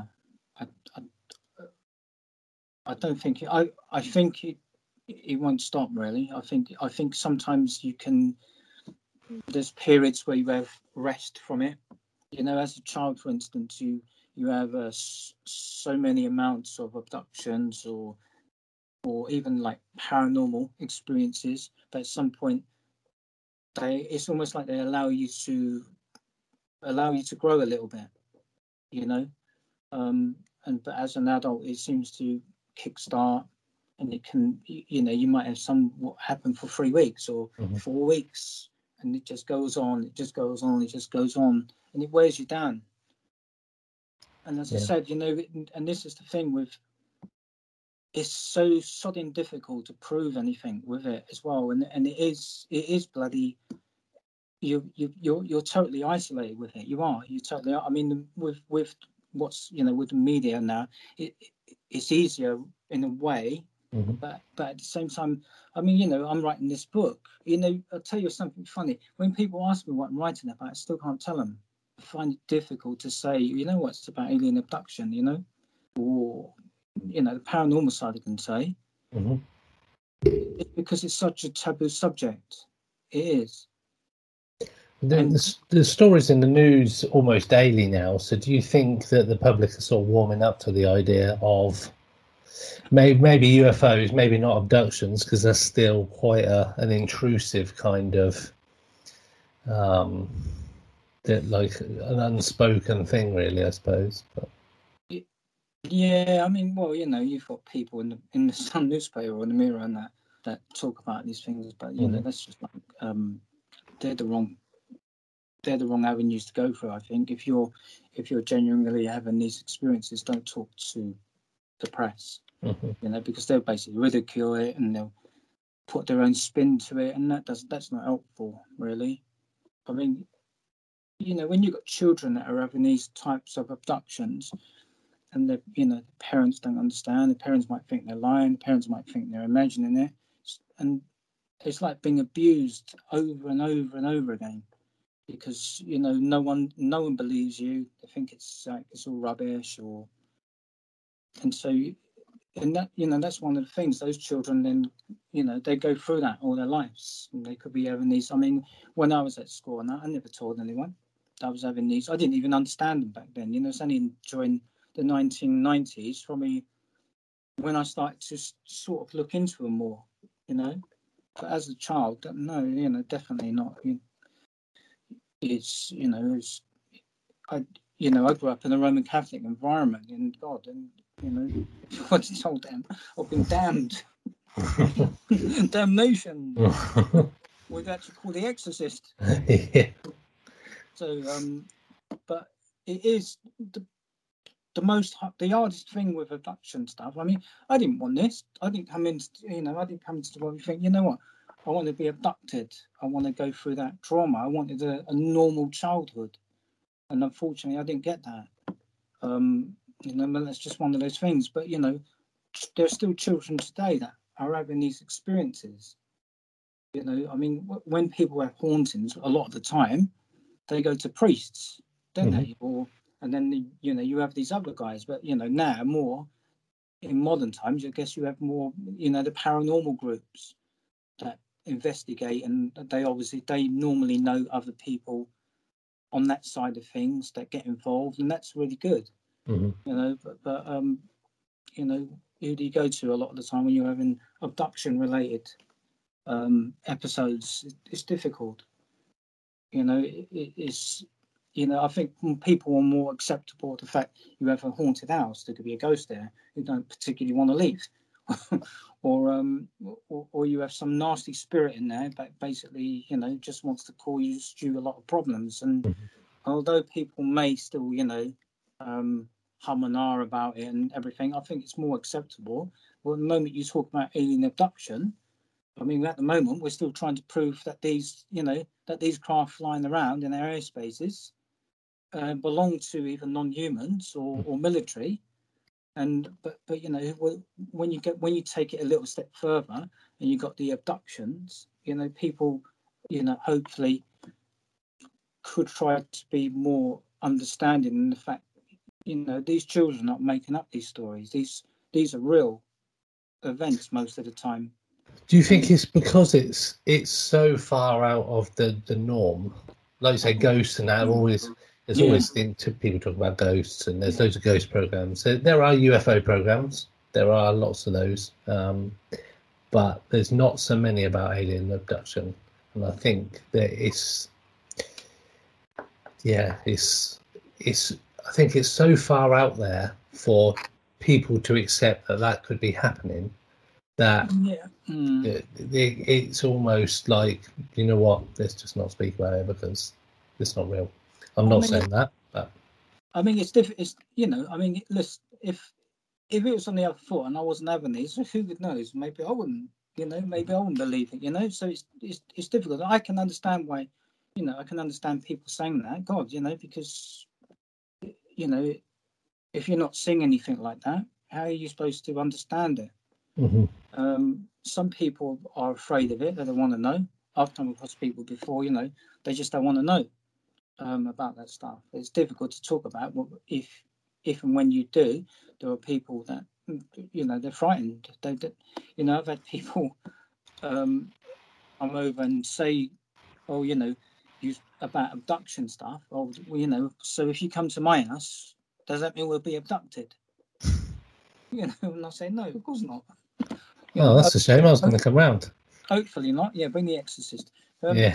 I don't think I think it won't stop, really. I think sometimes there's periods where you have rest from it. You know, as a child, for instance, you have so many amounts of abductions or even like paranormal experiences, but at some point it's almost like they allow you to grow a little bit, you know. But as an adult, it seems to kickstart, and it can, you know, you might have what happen for 3 weeks or 4 weeks, and it just goes on, and it wears you down. And as I said, you know, and this is the thing with, it's so sodding difficult to prove anything with it as well, and it is bloody. You're totally isolated with it. You're totally. I mean, with what's, you know, with the media now, it's easier in a way, but at the same time, I mean, you know, I'm writing this book. You know, I'll tell you something funny. When people ask me what I'm writing about, I still can't tell them. I find it difficult to say, you know what, it's about alien abduction, you know, or, you know, the paranormal side I can say. It's because it's such a taboo subject. It is. The stories in the news almost daily now. So do you think that the public are sort of warming up to the idea of maybe UFOs, maybe not abductions, because that's still quite an intrusive kind of like an unspoken thing, really, I suppose. But yeah, I mean, well, you've got people in the Sun newspaper or the Mirror and that talk about these things, but that's just like they're the wrong avenues to go through. I think if you're genuinely having these experiences, don't talk to the press, because they'll basically ridicule it and they'll put their own spin to it, and that's not helpful, really. I mean, when you've got children that are having these types of abductions, and the parents don't understand, the parents might think they're lying, the parents might think they're imagining it, and it's like being abused over and over and over again, because no one believes you. They think it's all rubbish, and so that's one of the things. Those children then they go through that all their lives, and they could be having these. I mean, when I was at school and I never told anyone I was having these. I didn't even understand them back then. It's only during the 1990s, probably, when I started to sort of look into them more. But as a child, no, definitely not. I grew up in a Roman Catholic environment, and God, and I told them I've been damned. Damnation. We've actually called The Exorcist. Yeah. So, but it is the hardest thing with abduction stuff. I mean, I didn't want this. I didn't come into the world and think, what? I want to be abducted. I want to go through that trauma. I wanted a normal childhood, and unfortunately, I didn't get that. That's just one of those things. But there are still children today that are having these experiences. I mean, when people have hauntings, a lot of the time, they go to priests, don't they? And then you have these other guys. But now more in modern times, I guess you have more the paranormal groups that investigate, and they normally know other people on that side of things that get involved, and that's really good. But who do you go to a lot of the time when you're having abduction related episodes? It's difficult. It's I think people are more acceptable to the fact you have a haunted house. There could be a ghost there who don't particularly want to leave, or you have some nasty spirit in there that basically just wants to cause you a lot of problems. And although people may still hum and ah about it and everything, I think it's more acceptable. Well, the moment you talk about alien abduction, I mean, at the moment we're still trying to prove that these craft flying around in our airspaces belong to either non-humans or military. But when you take it a little step further and you got the abductions, people hopefully could try to be more understanding in the fact these children are not making up these stories. These are real events most of the time. Do you think it's because it's so far out of the norm? Like you say, ghosts and that there's always people talk about ghosts, and there's loads of ghost programs. There are UFO programs. There are lots of those, but there's not so many about alien abduction. And I think that I think it's so far out there for people to accept that could be happening that it's almost like, let's just not speak about it because it's not real. I'm not saying that, but I mean, it's different. It's I mean, listen, if it was on the other foot and I wasn't having these, who would know? Maybe I wouldn't. Maybe I wouldn't believe it. So it's difficult. I can understand why. I can understand people saying that. God, because if you're not seeing anything like that, how are you supposed to understand it? Some people are afraid of it. They don't want to know. I've come across people before. They just don't want to know about that stuff. It's difficult to talk about. If and when you do, there are people that they're frightened. I've had people come over and say, "Oh, about abduction stuff. Well, you know, so if you come to my house, does that mean we'll be abducted? You know, and I say no, of course not. Oh, that's a shame. I was going to come round. Hopefully not. Yeah, bring the Exorcist. Yeah.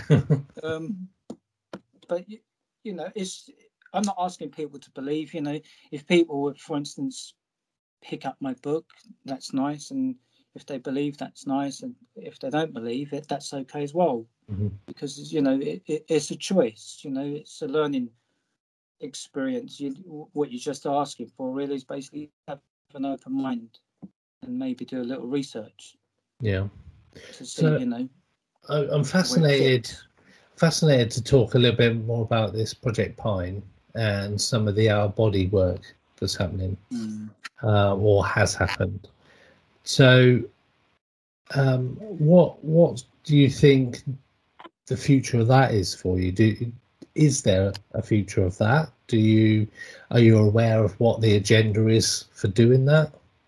But you know, I'm not asking people to believe. You know, if people would, for instance, pick up my book, that's nice, and if they believe, that's nice, and if they don't believe it, that's okay as well. Mm-hmm. Because you know, it's a choice. You know, it's a learning experience. What you're just asking for really is basically have an open mind and maybe do a little research. Yeah. To see, you know. I'm fascinated to talk a little bit more about this Project Pine and some of the Our Body work that's happening or has happened. So, what do you think the future of that is for you? Is there a future of that? Are you aware of what the agenda is for doing that?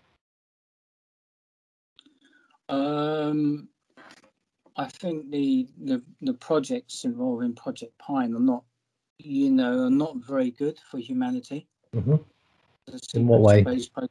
I think the projects involving Project Pine are not very good for humanity. Mm-hmm. In what way?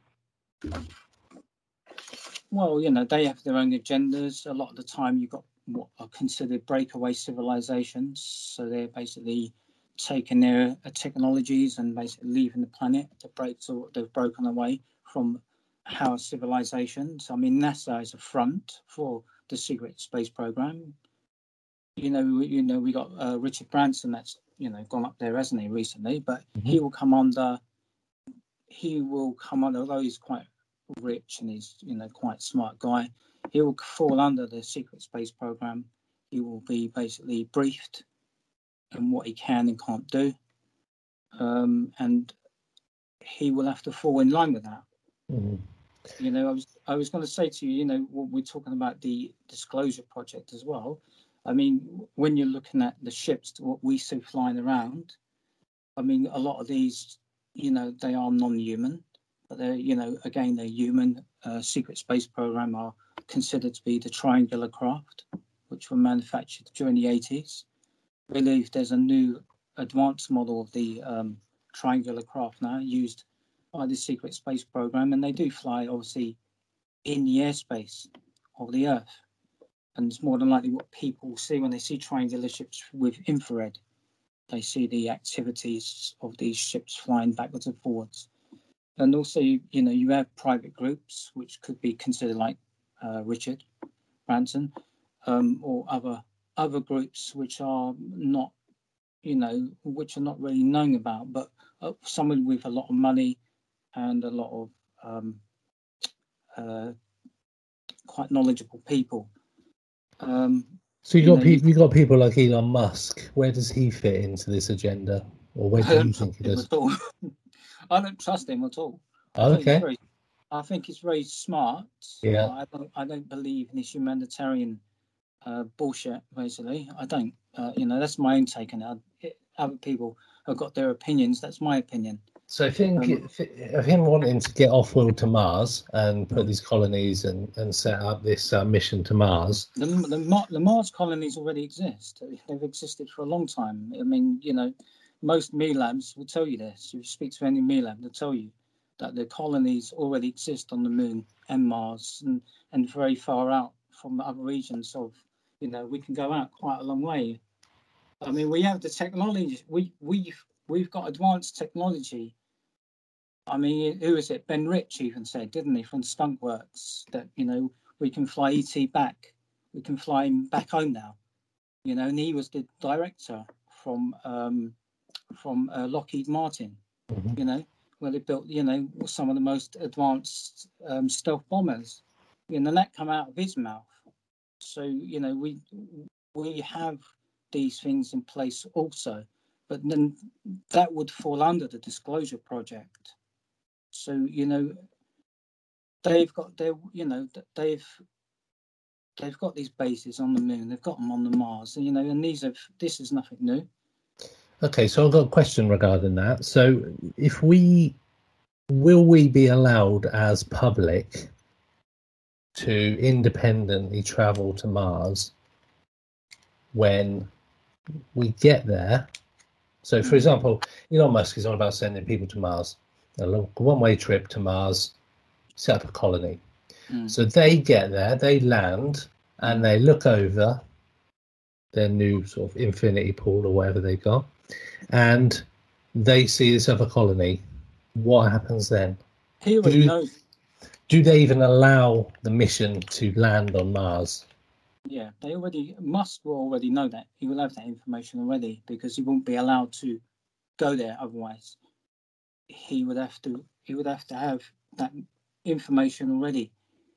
Well, you know, they have their own agendas. A lot of the time, you've got what are considered breakaway civilizations. So they're basically taking their technologies and basically leaving the planet. They've broken away from our civilizations. I mean, NASA is a front for the secret space program. You know, we got Richard Branson that's, you know, gone up there, hasn't he, recently? But he will come under, although he's quite rich and he's, you know, quite smart guy, he will fall under the secret space program. He will be basically briefed on what he can and can't do. And he will have to fall in line with that. Mm-hmm. You know, I was going to say to you, you know, we're talking about the Disclosure Project as well. I mean, when you're looking at the ships, what we see flying around, I mean, a lot of these, you know, they are non-human, but they're, you know, again, they're human. Secret space program are considered to be the triangular craft, which were manufactured during the 80s. I believe there's a new advanced model of the triangular craft now used by the secret space program, and they do fly obviously in the airspace of the Earth, and it's more than likely what people see when they see triangular ships with infrared. They see the activities of these ships flying backwards and forwards. And also, you know, you have private groups which could be considered like Richard Branson, or other groups which are not, you know, which are not really known about, but someone with a lot of money and a lot of quite knowledgeable people. So you got people like Elon Musk. Where does he fit into this agenda, or where do you think he does? I don't trust him at all. I think he's very smart. Yeah. I don't believe in his humanitarian bullshit. Basically, I don't. You know, that's my own take on it. Other people have got their opinions. That's my opinion. So I think of him wanting to get off-world to Mars and put these colonies and set up this mission to Mars. The Mars colonies already exist. They've existed for a long time. I mean, you know, most MELABs will tell you this. If you speak to any MELAB, they'll tell you that the colonies already exist on the Moon and Mars and very far out from other regions of, you know, we can go out quite a long way. I mean, we have the technology. We've got advanced technology. I mean, who is it? Ben Rich even said, didn't he, from Skunk Works, that, you know, we can fly ET back. We can fly him back home now. You know, and he was the director from Lockheed Martin, you know, where they built, you know, some of the most advanced stealth bombers. You know, and that come out of his mouth. So, you know, we have these things in place also. But then that would fall under the Disclosure Project. So, you know, they've got these bases on the Moon. They've got them on the Mars. You know, and this is nothing new. Okay, so I've got a question regarding that. So, will we be allowed as public to independently travel to Mars when we get there. So, for example, Elon Musk is on about sending people to Mars, a one-way trip to Mars, set up a colony. So they get there, they land, and they look over their new sort of infinity pool or whatever they got, and they see this other colony. What happens then? He already knows. Do they even allow the mission to land on Mars? Yeah, Musk will already know that. He will have that information already, because he won't be allowed to go there otherwise. He would have to have that information already.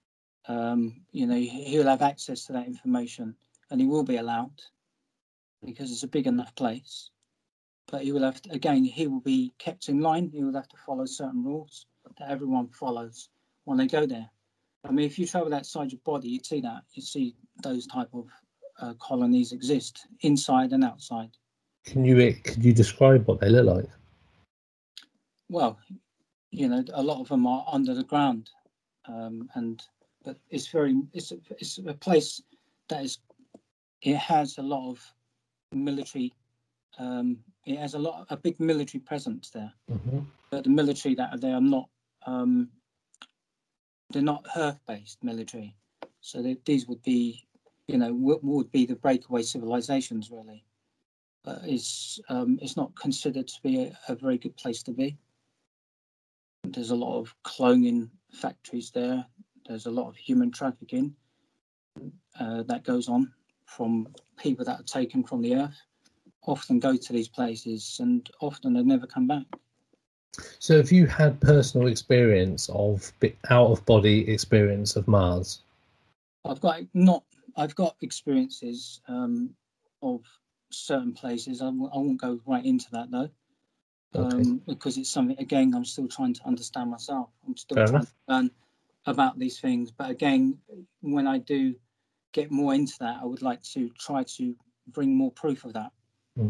He'll have access to that information, and he will be allowed, because it's a big enough place. But he will have to, again, he will be kept in line. He will have to follow certain rules that everyone follows when they go there. I mean, if you travel outside your body, you'd see that. You see those type of colonies exist inside and outside. Could you describe what they look like? Well, a lot of them are under the ground, but it's a place that it has a lot of military. It has a big military presence there. But the military that are there are not. They're not Earth-based military, so these would be, would be the breakaway civilizations really. But it's not considered to be a very good place to be. There's a lot of cloning factories there. There's a lot of human trafficking that goes on from people that are taken from the Earth. Often go to these places, and often they never come back. So have you had personal experience of out-of-body experience of Mars? I've got experiences of certain places. I won't go right into that though, because it's something, again, I'm still trying to understand myself. I'm still trying to learn about these things. But again, when I do get more into that, I would like to try to bring more proof of that.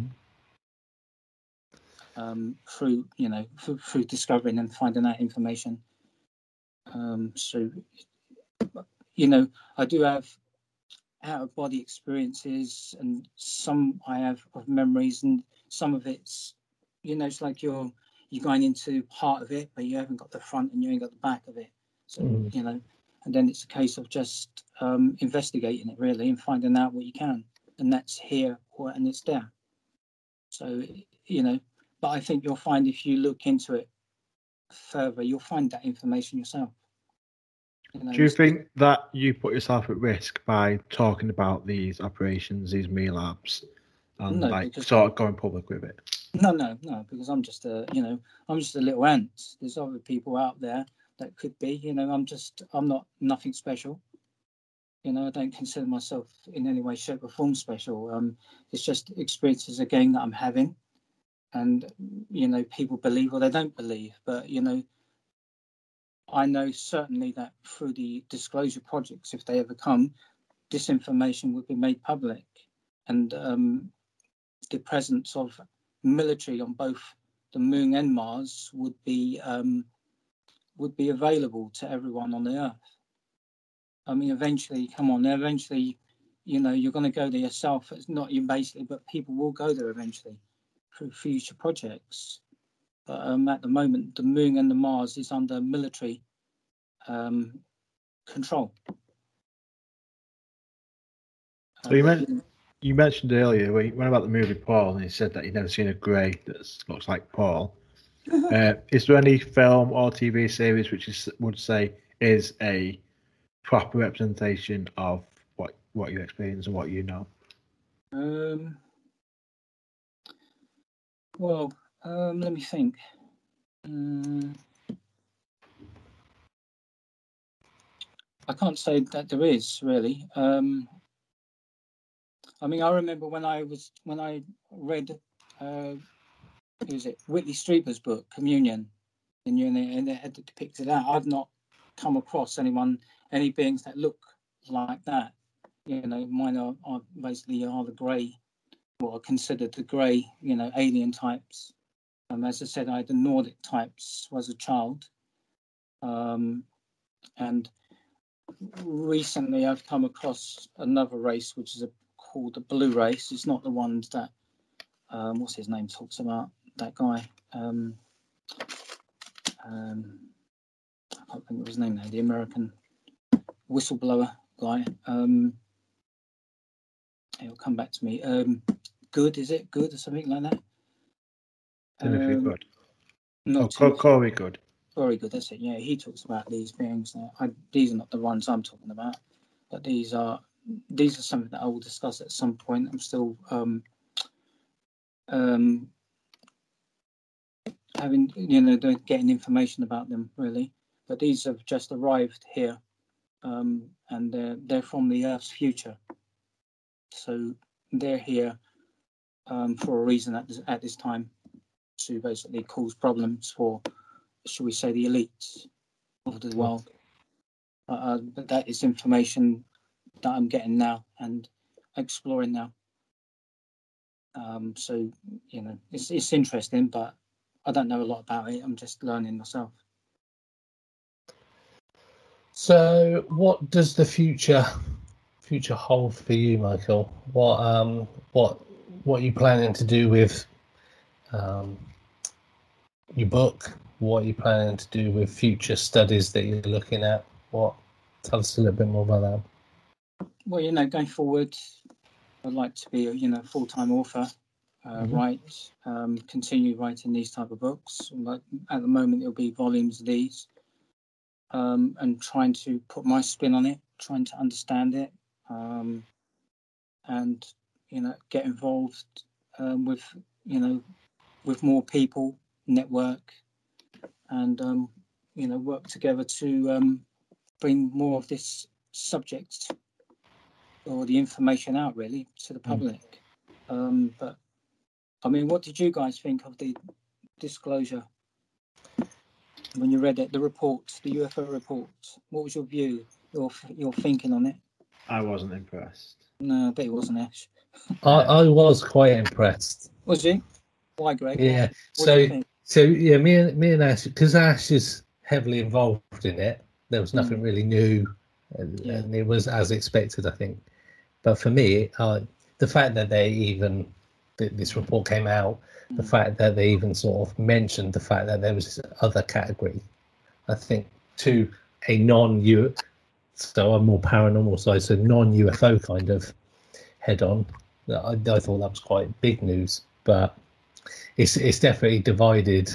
Through discovering and finding out information. I do have out-of-body experiences, and some I have of memories, and some of it's, it's like you're going into part of it, but you haven't got the front and you ain't got the back of it. So, and then it's a case of just investigating it really and finding out what you can, and that's here and it's there. So, but I think you'll find if you look into it further, you'll find that information yourself. Do you think that you put yourself at risk by talking about these operations, these MELABs, and sort of going public with it? No, because I'm just a little ant. There's other people out there that could be. I'm not nothing special. I don't consider myself in any way, shape, or form special. It's just experiences again that I'm having. And, people believe or they don't believe. But, I know certainly that through the disclosure projects, if they ever come, this information would be made public. And the presence of military on both the Moon and Mars would be available to everyone on the Earth. I mean, eventually, you're going to go there yourself. It's not you basically, but people will go there eventually through future projects. But at the moment, the Moon and the Mars is under military control. So you mentioned earlier when you went about the movie Paul, and you said that you'd never seen a grey that looks like Paul. Is there any film or TV series which would say is a proper representation of what you experience and what you know? Let me think. I can't say that there is really. I mean, I remember when I read Whitley Strieber's book Communion, and they had depicted that. I've not come across any beings that look like that. Mine are basically the grey, what are considered the grey, alien types. As I said, I had the Nordic types as a child, and recently I've come across another race which is called the Blue Race. It's not the ones that what's his name talks about. That guy. I can't think of his name now. The American whistleblower guy. It'll come back to me. Good, is it? Good or something like that? Timothy Good. Not Corey Good. Very good, that's it. Yeah, he talks about these things. These are not the ones I'm talking about, but these are something that I will discuss at some point. I'm still getting information about them really, but these have just arrived here, and they're from the Earth's future, so they're here for a reason at this time, to basically cause problems for, shall we say, the elites of the world. But that is information that I'm getting now and exploring now. So, it's interesting, but I don't know a lot about it. I'm just learning myself. So what does the future hold for you, Michael? What are you planning to do with your book? What are you planning to do with future studies that you're looking at? Tell us a little bit more about that. Well, going forward, I'd like to be a full-time author, continue writing these type of books. Like at the moment, it'll be volumes of these, and trying to put my spin on it, trying to understand it, and get involved with more people, network, and work together to bring more of this subject or the information out really to the public. But I mean, what did you guys think of the disclosure when you read it, the report, the UFO report? What was your view, your thinking on it? I wasn't impressed. No, I bet it wasn't, Ash. I was quite impressed. Was you? Why, Greg? Yeah. So yeah, me and Ash, because Ash is heavily involved in it. There was nothing really new, and it was as expected, I think. But for me, the fact that this report came out, the fact that they even sort of mentioned the fact that there was this other category, I think, to a so I'm more paranormal side, so non-UFO kind of head-on. I thought that was quite big news, but it's definitely divided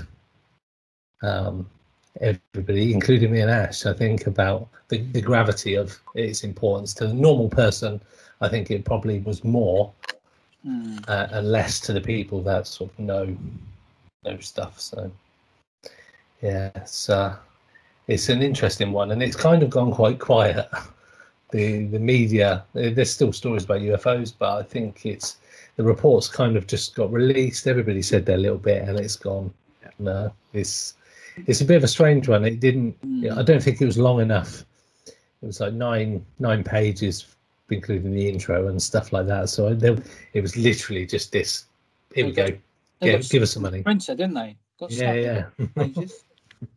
everybody, including me and Ash, I think, about the gravity of its importance. To the normal person, I think it probably was more and less to the people that sort of know stuff. So yeah, it's an interesting one, and it's kind of gone quite quiet. The media, there's still stories about UFOs, but I think the reports kind of just got released. Everybody said their little bit, and it's gone. No, it's a bit of a strange one. It didn't. I don't think it was long enough. It was like nine pages, including the intro and stuff like that. So it was literally just this. Here we go. Give us some money. Printer, didn't they? Yeah. Pages.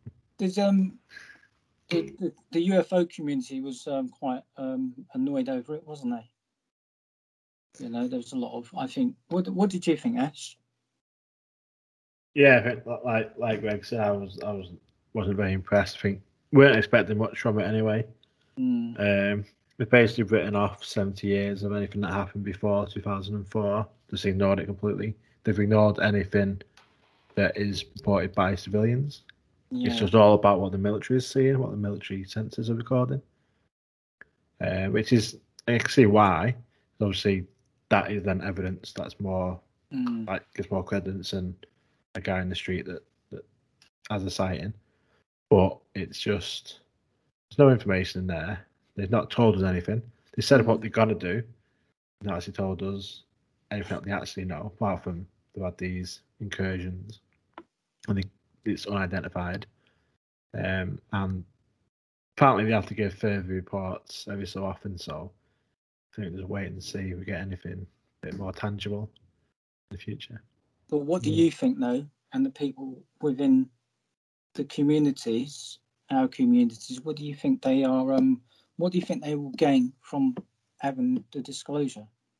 The UFO community was quite annoyed over it, wasn't they? There was a lot of. I think. What did you think, Ash? Yeah, I think like Greg said, I wasn't very impressed. I think we weren't expecting much from it anyway. We've basically written off 70 years of anything that happened before 2004. Just ignored it completely. They've ignored anything that is reported by civilians. Yeah. It's just all about what the military is seeing, what the military sensors are recording. Which is, I can see why. Obviously, that is then evidence that's more, gives more credence and a guy in the street that has a sighting. But it's just, there's no information in there. They've not told us anything. They said what they're going to do. They've not actually told us anything that they actually know, apart from they've had these incursions. I think it's unidentified. And apparently they have to give further reports every so often, so I think just wait and see if we get anything a bit more tangible in the future. But what do you think, though, and the people within the communities, our communities, what do you think they are? What do you think they will gain from having the disclosure?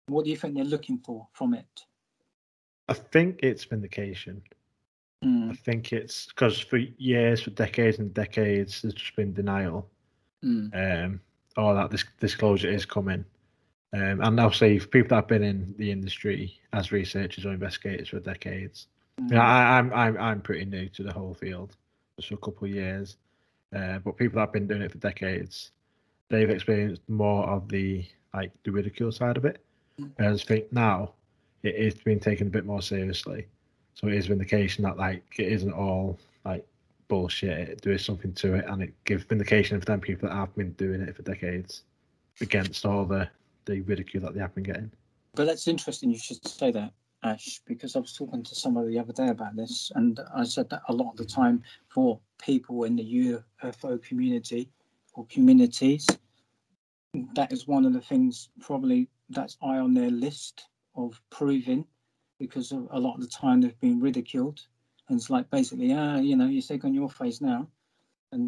What do you think they're looking for from it? I think it's vindication. I think it's because for years, for decades and decades, there's just been denial. Or that this disclosure is coming. And I'll say for people that have been in the industry as researchers or investigators for decades, I'm pretty new to the whole field, just for a couple of years. But people that have been doing it for decades, they've experienced more of the ridicule side of it. Whereas I think now it is being taken a bit more seriously. So it is vindication that it isn't all bullshit. There is something to it, and it gives vindication for them people that have been doing it for decades against all the ridicule that they have been getting. But that's interesting you should say that, Ash, because I was talking to somebody the other day about this, and I said that a lot of the time for people in the UFO community or communities, that is one of the things probably that's high on their list of proving, because a lot of the time they've been ridiculed, and it's like basically, you're sick on your face now, and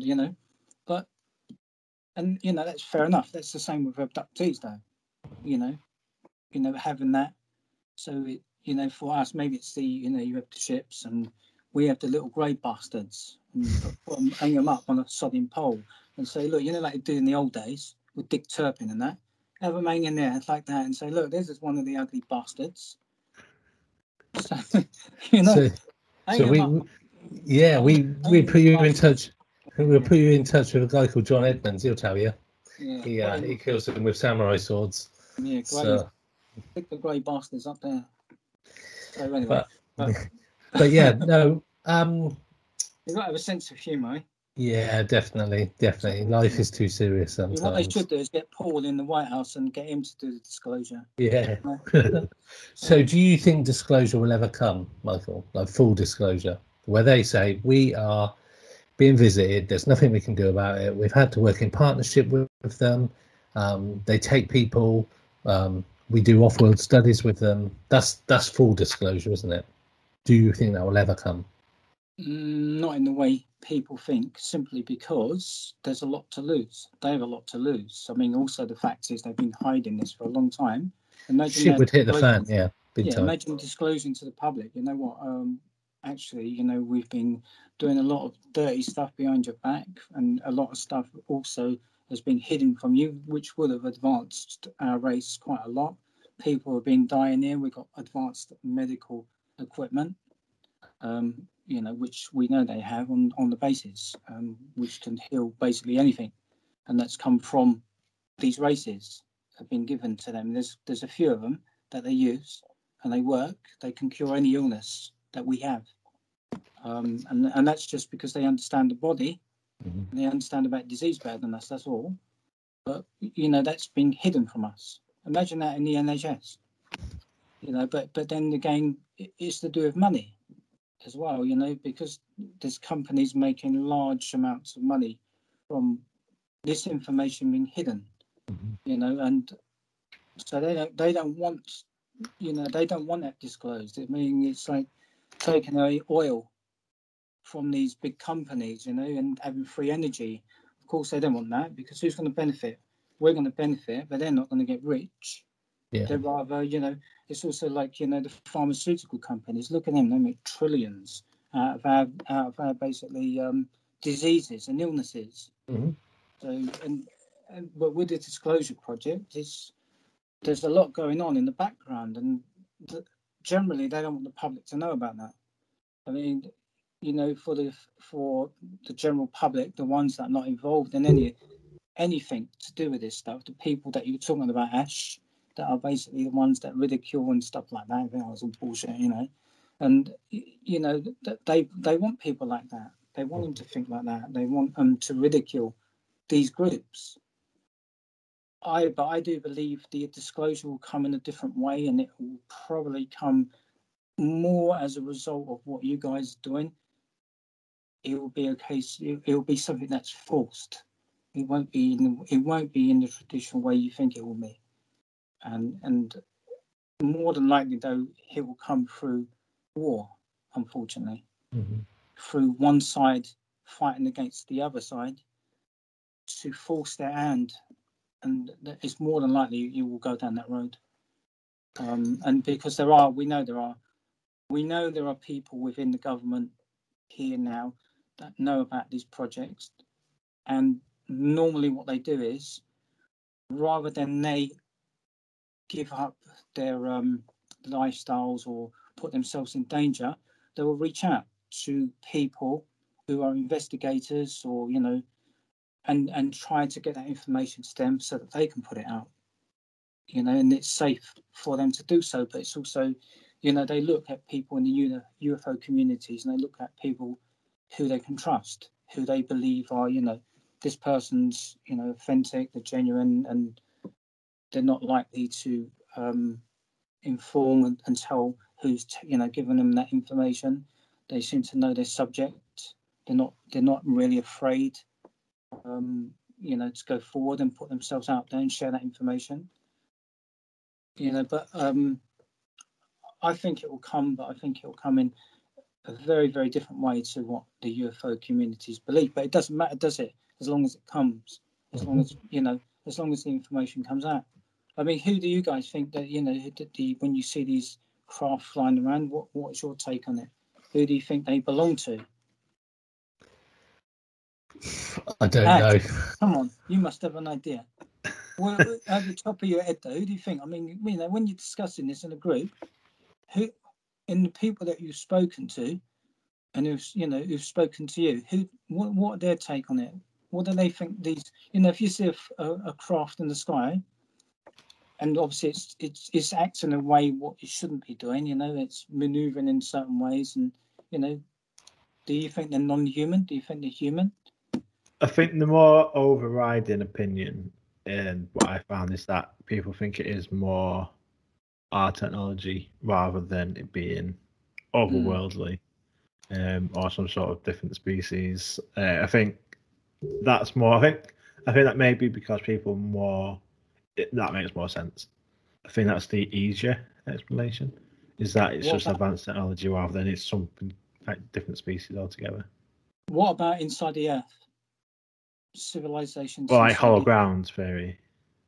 that's fair enough. That's the same with abductees, though. Having that. So for us, maybe it's you have the ships, and we have the little grey bastards, and hang them up on a sodding pole, and say, look, like they did in the old days with Dick Turpin and that. Have them hang in there like that, and say, look, this is one of the ugly bastards. So, we put you in touch. We'll put you in touch with a guy called John Edmonds. He'll tell you. Yeah, he kills them with samurai swords. Yeah, great. Stick the grey bastards up there. So anyway, but yeah, no. You've got to have a sense of humour. Yeah, definitely. Life is too serious sometimes. What they should do is get Paul in the White House and get him to do the disclosure. Yeah. So do you think disclosure will ever come, Michael? Like full disclosure, where they say we are being visited, there's nothing we can do about it. We've had to work in partnership with them. They take people. We do off-world studies with them. That's full disclosure, isn't it? Do you think that will ever come? Not in the way people think, simply because there's a lot to lose. They have a lot to lose. I mean, also the fact is they've been hiding this for a long time. Imagine shit would hit the fan, yeah. Imagine disclosing to the public, you know what, actually, we've been doing a lot of dirty stuff behind your back, and a lot of stuff also has been hidden from you, which would have advanced our race quite a lot. People have been dying here. We've got advanced medical equipment, which we know they have on the bases, which can heal basically anything. And that's come from these races have been given to them. There's a few of them that they use, and they work. They can cure any illness that we have. And that's just because they understand the body. Mm-hmm. They understand about disease better than us, that's all. But, that's been hidden from us. Imagine that in the NHS. But then again, it's to do with money as well, because there's companies making large amounts of money from this information being hidden, and so they don't want, they don't want that disclosed. I mean, it's like taking away oil from these big companies, and having free energy. Of course, they don't want that, because who's going to benefit? We're going to benefit, but they're not going to get rich. Yeah. They're rather, it's also like, the pharmaceutical companies. Look at them; they make trillions out of our basically diseases and illnesses. Mm-hmm. So, but with the Disclosure Project, there's a lot going on in the background, and generally they don't want the public to know about that. I mean, for the general public, the ones that are not involved in anything to do with this stuff, the people that you're talking about, Ash, that are basically the ones that ridicule and stuff like that. I think that's all bullshit, And they want people like that. They want them to think like that. They want them to ridicule these groups. But I do believe the disclosure will come in a different way, and it will probably come more as a result of what you guys are doing. It will be a case. It will be something that's forced. It won't be in the traditional way you think it will be, and more than likely, though, it will come through war. Unfortunately, through one side fighting against the other side to force their hand, and it's more than likely you will go down that road. And because we know there are people within the government here now that know about these projects, and normally what they do is, rather than they give up their lifestyles or put themselves in danger, they will reach out to people who are investigators, or and try to get that information to them so that they can put it out. And it's safe for them to do so, but it's also, they look at people in the UFO communities, and they look at people who they can trust, who they believe are, this person's, authentic, they're genuine, and they're not likely to inform and tell who's, giving them that information. They seem to know their subject. They're not really afraid, to go forward and put themselves out there and share that information. But I think it will come, but I think it will come in a very, very different way to what the UFO communities believe. But it doesn't matter, does it? As long as it comes, as long as the information comes out. I mean, who do you guys think that when you see these craft flying around, what is your take on it? Who do you think they belong to? I don't know. Come on, you must have an idea. Well, at the top of your head, though, who do you think? I mean, when you're discussing this in a group, who, in the people that you've spoken to, and who've spoken to you, what are their take on it? What do they think these? If you see a craft in the sky, and obviously it's acting in a way what it shouldn't be doing. It's manoeuvring in certain ways, and do you think they're non-human? Do you think they're human? I think the more overriding opinion, and what I found, is that people think it is more our technology rather than it being otherworldly, or some sort of different species. I think that's more. I think that may be because people more. That makes more sense. I think that's the easier explanation. Is that it's just advanced technology rather than it's something like different species altogether. What about inside the Earth? Civilizations. Well, like hollow ground theory.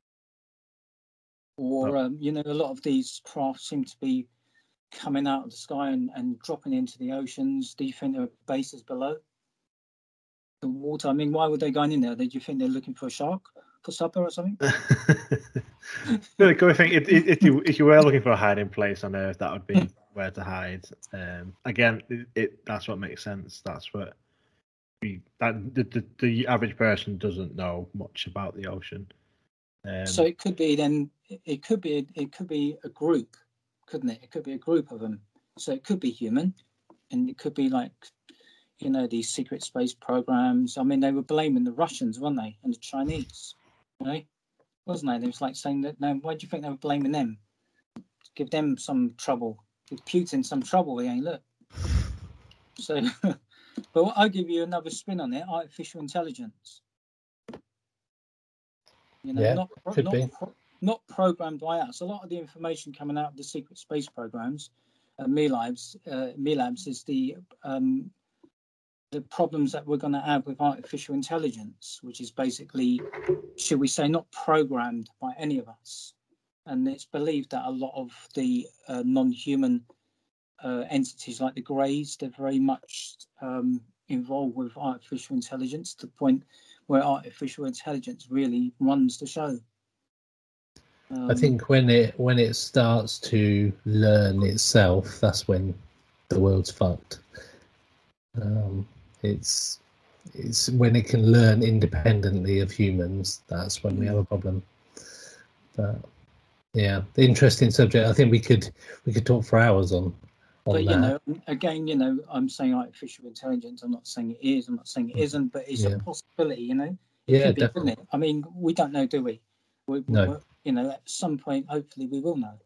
Or a lot of these craft seem to be coming out of the sky and dropping into the oceans. Do you think there are bases below the water? I mean, why would they go in there? Do you think they're looking for a shark for supper or something? I think if you were looking for a hiding place on Earth, that would be where to hide. Again, that's what makes sense. That's what the average person doesn't know much about the ocean. So it could be a group, couldn't it? It could be a group of them. So it could be human, and it could be like, these secret space programs. I mean, they were blaming the Russians, weren't they, and the Chinese, wasn't they? They was like saying that. Now, why do you think they were blaming them? Give them some trouble. Give Putin some trouble. He ain't look. So, but I'll give you another spin on it. Artificial intelligence. Not programmed by us. A lot of the information coming out of the secret space programs, MILABs is the problems that we're going to have with artificial intelligence, which is basically, should we say, not programmed by any of us. And it's believed that a lot of the non-human entities like the Greys, they're very much involved with artificial intelligence, to the point where artificial intelligence really runs the show. I think when it starts to learn itself, that's when the world's fucked. It's when it can learn independently of humans, that's when we have a problem. But yeah, the interesting subject. I think we could talk for hours on but that. Again, I'm saying artificial intelligence. I'm not saying it is. I'm not saying it isn't. But it's a possibility. It could be, definitely. Isn't it? I mean, we don't know, do we? No. At some point, hopefully, we will know.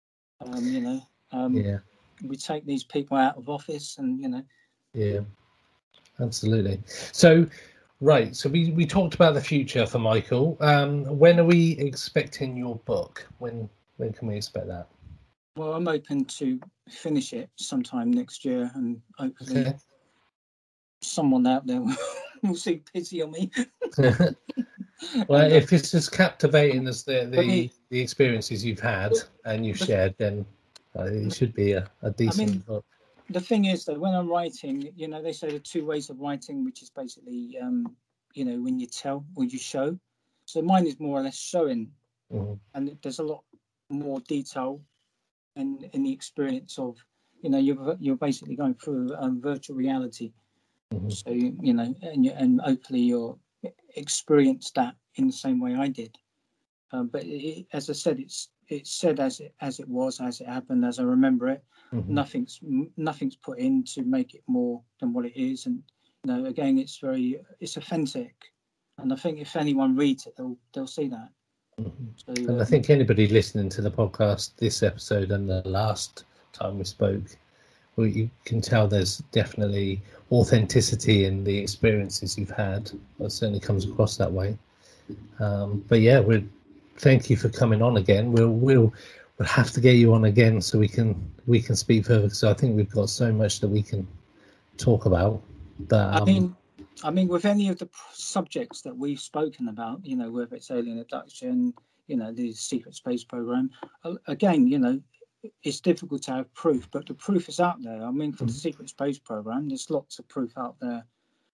We take these people out of office, and Yeah, absolutely. So, right. So we talked about the future for Michael. When are we expecting your book? When can we expect that? Well, I'm open to finish it sometime next year, and hopefully someone out there will see pity on me. Well, And, if it's as captivating as the the- experiences you've had and you've shared, then it should be a decent book. The thing is, though, when I'm writing, you know, they say there are two ways of writing, which is basically, you know, when you tell or you show. So mine is more or less showing, and there's a lot more detail in the experience of, you know, you're basically going through virtual reality. So you know, and hopefully you'll experience that in the same way I did. But as I said, it's said as it was, as it happened, as I remember it. Nothing's put in to make it more than what it is, and you know, again, it's authentic. And I think if anyone reads it, they'll see that. So, and I think anybody listening to the podcast, this episode and the last time we spoke, well, you can tell there's definitely authenticity in the experiences you've had. It certainly comes across that way. But yeah, thank you for coming on again. We'll have to get you on again so we can speak further, because I think we've got so much that we can talk about. But I mean, with any of the subjects that we've spoken about, you know, whether it's alien abduction, you know, the secret space program, again, you know, it's difficult to have proof, but the proof is out there. I mean, for the secret space program, there's lots of proof out there.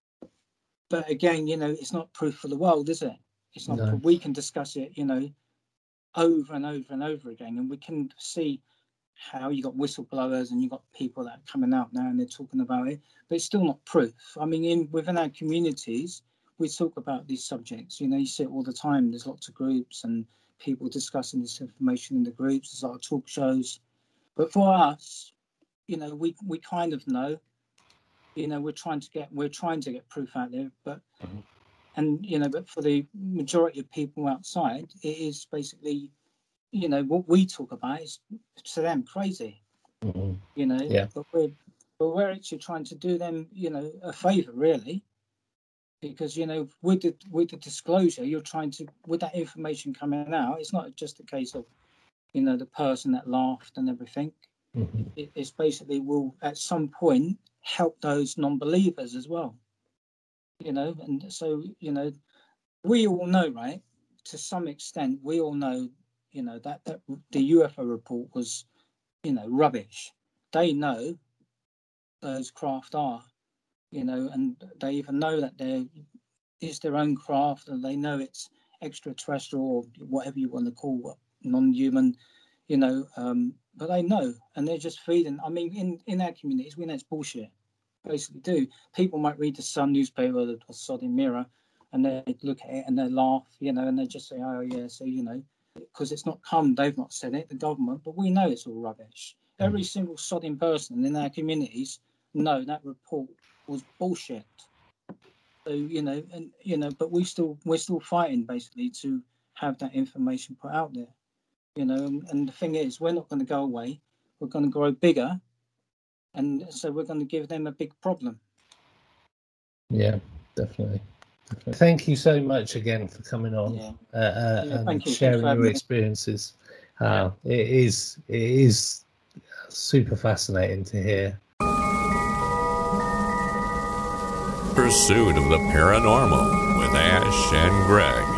But again, you know, it's not proof for the world, is it? It's not. No. We can discuss it, you know, over and over and over again, and we can see how you got whistleblowers and you got people that are coming out now and they're talking about it, but it's still not proof. I mean, within our communities, we talk about these subjects. You know, you see it all the time. There's lots of groups and people discussing this information in the groups. There's a lot of talk shows. But for us, you know, we kind of know. You know, we're trying to get proof out there, but and you know, but for the majority of people outside, it is basically, you know, what we talk about is to them crazy. You know, but we're actually trying to do them, you know, a favour, really, because you know, with the disclosure, you're trying to, with that information coming out, it's not just a case of, you know, the person that laughed and everything. It's basically will at some point help those non-believers as well. You know, and so, you know, we all know, right? To some extent, we all know, you know, that the UFO report was, you know, rubbish. They know those craft are, you know, and they even know that it's their own craft, and they know it's extraterrestrial or whatever you want to call it, non-human, you know, but they know, and they're just feeding. I mean, in our communities, we know it's bullshit. Basically do. People might read the Sun newspaper or the Sodden Mirror, and they look at it and they laugh, you know, and they just say, oh yeah, so, you know, because it's not come, they've not said it, the government, but we know it's all rubbish. Every single sodding person in our communities know that report was bullshit. So, you know, and you know, but we're still fighting basically to have that information put out there, you know, and the thing is, we're not going to go away, we're going to grow bigger, and so we're going to give them a big problem. Yeah, definitely. Thank you so much again for coming on and sharing your experiences. It is super fascinating to hear. Pursuit of the Paranormal with Ash and Greg.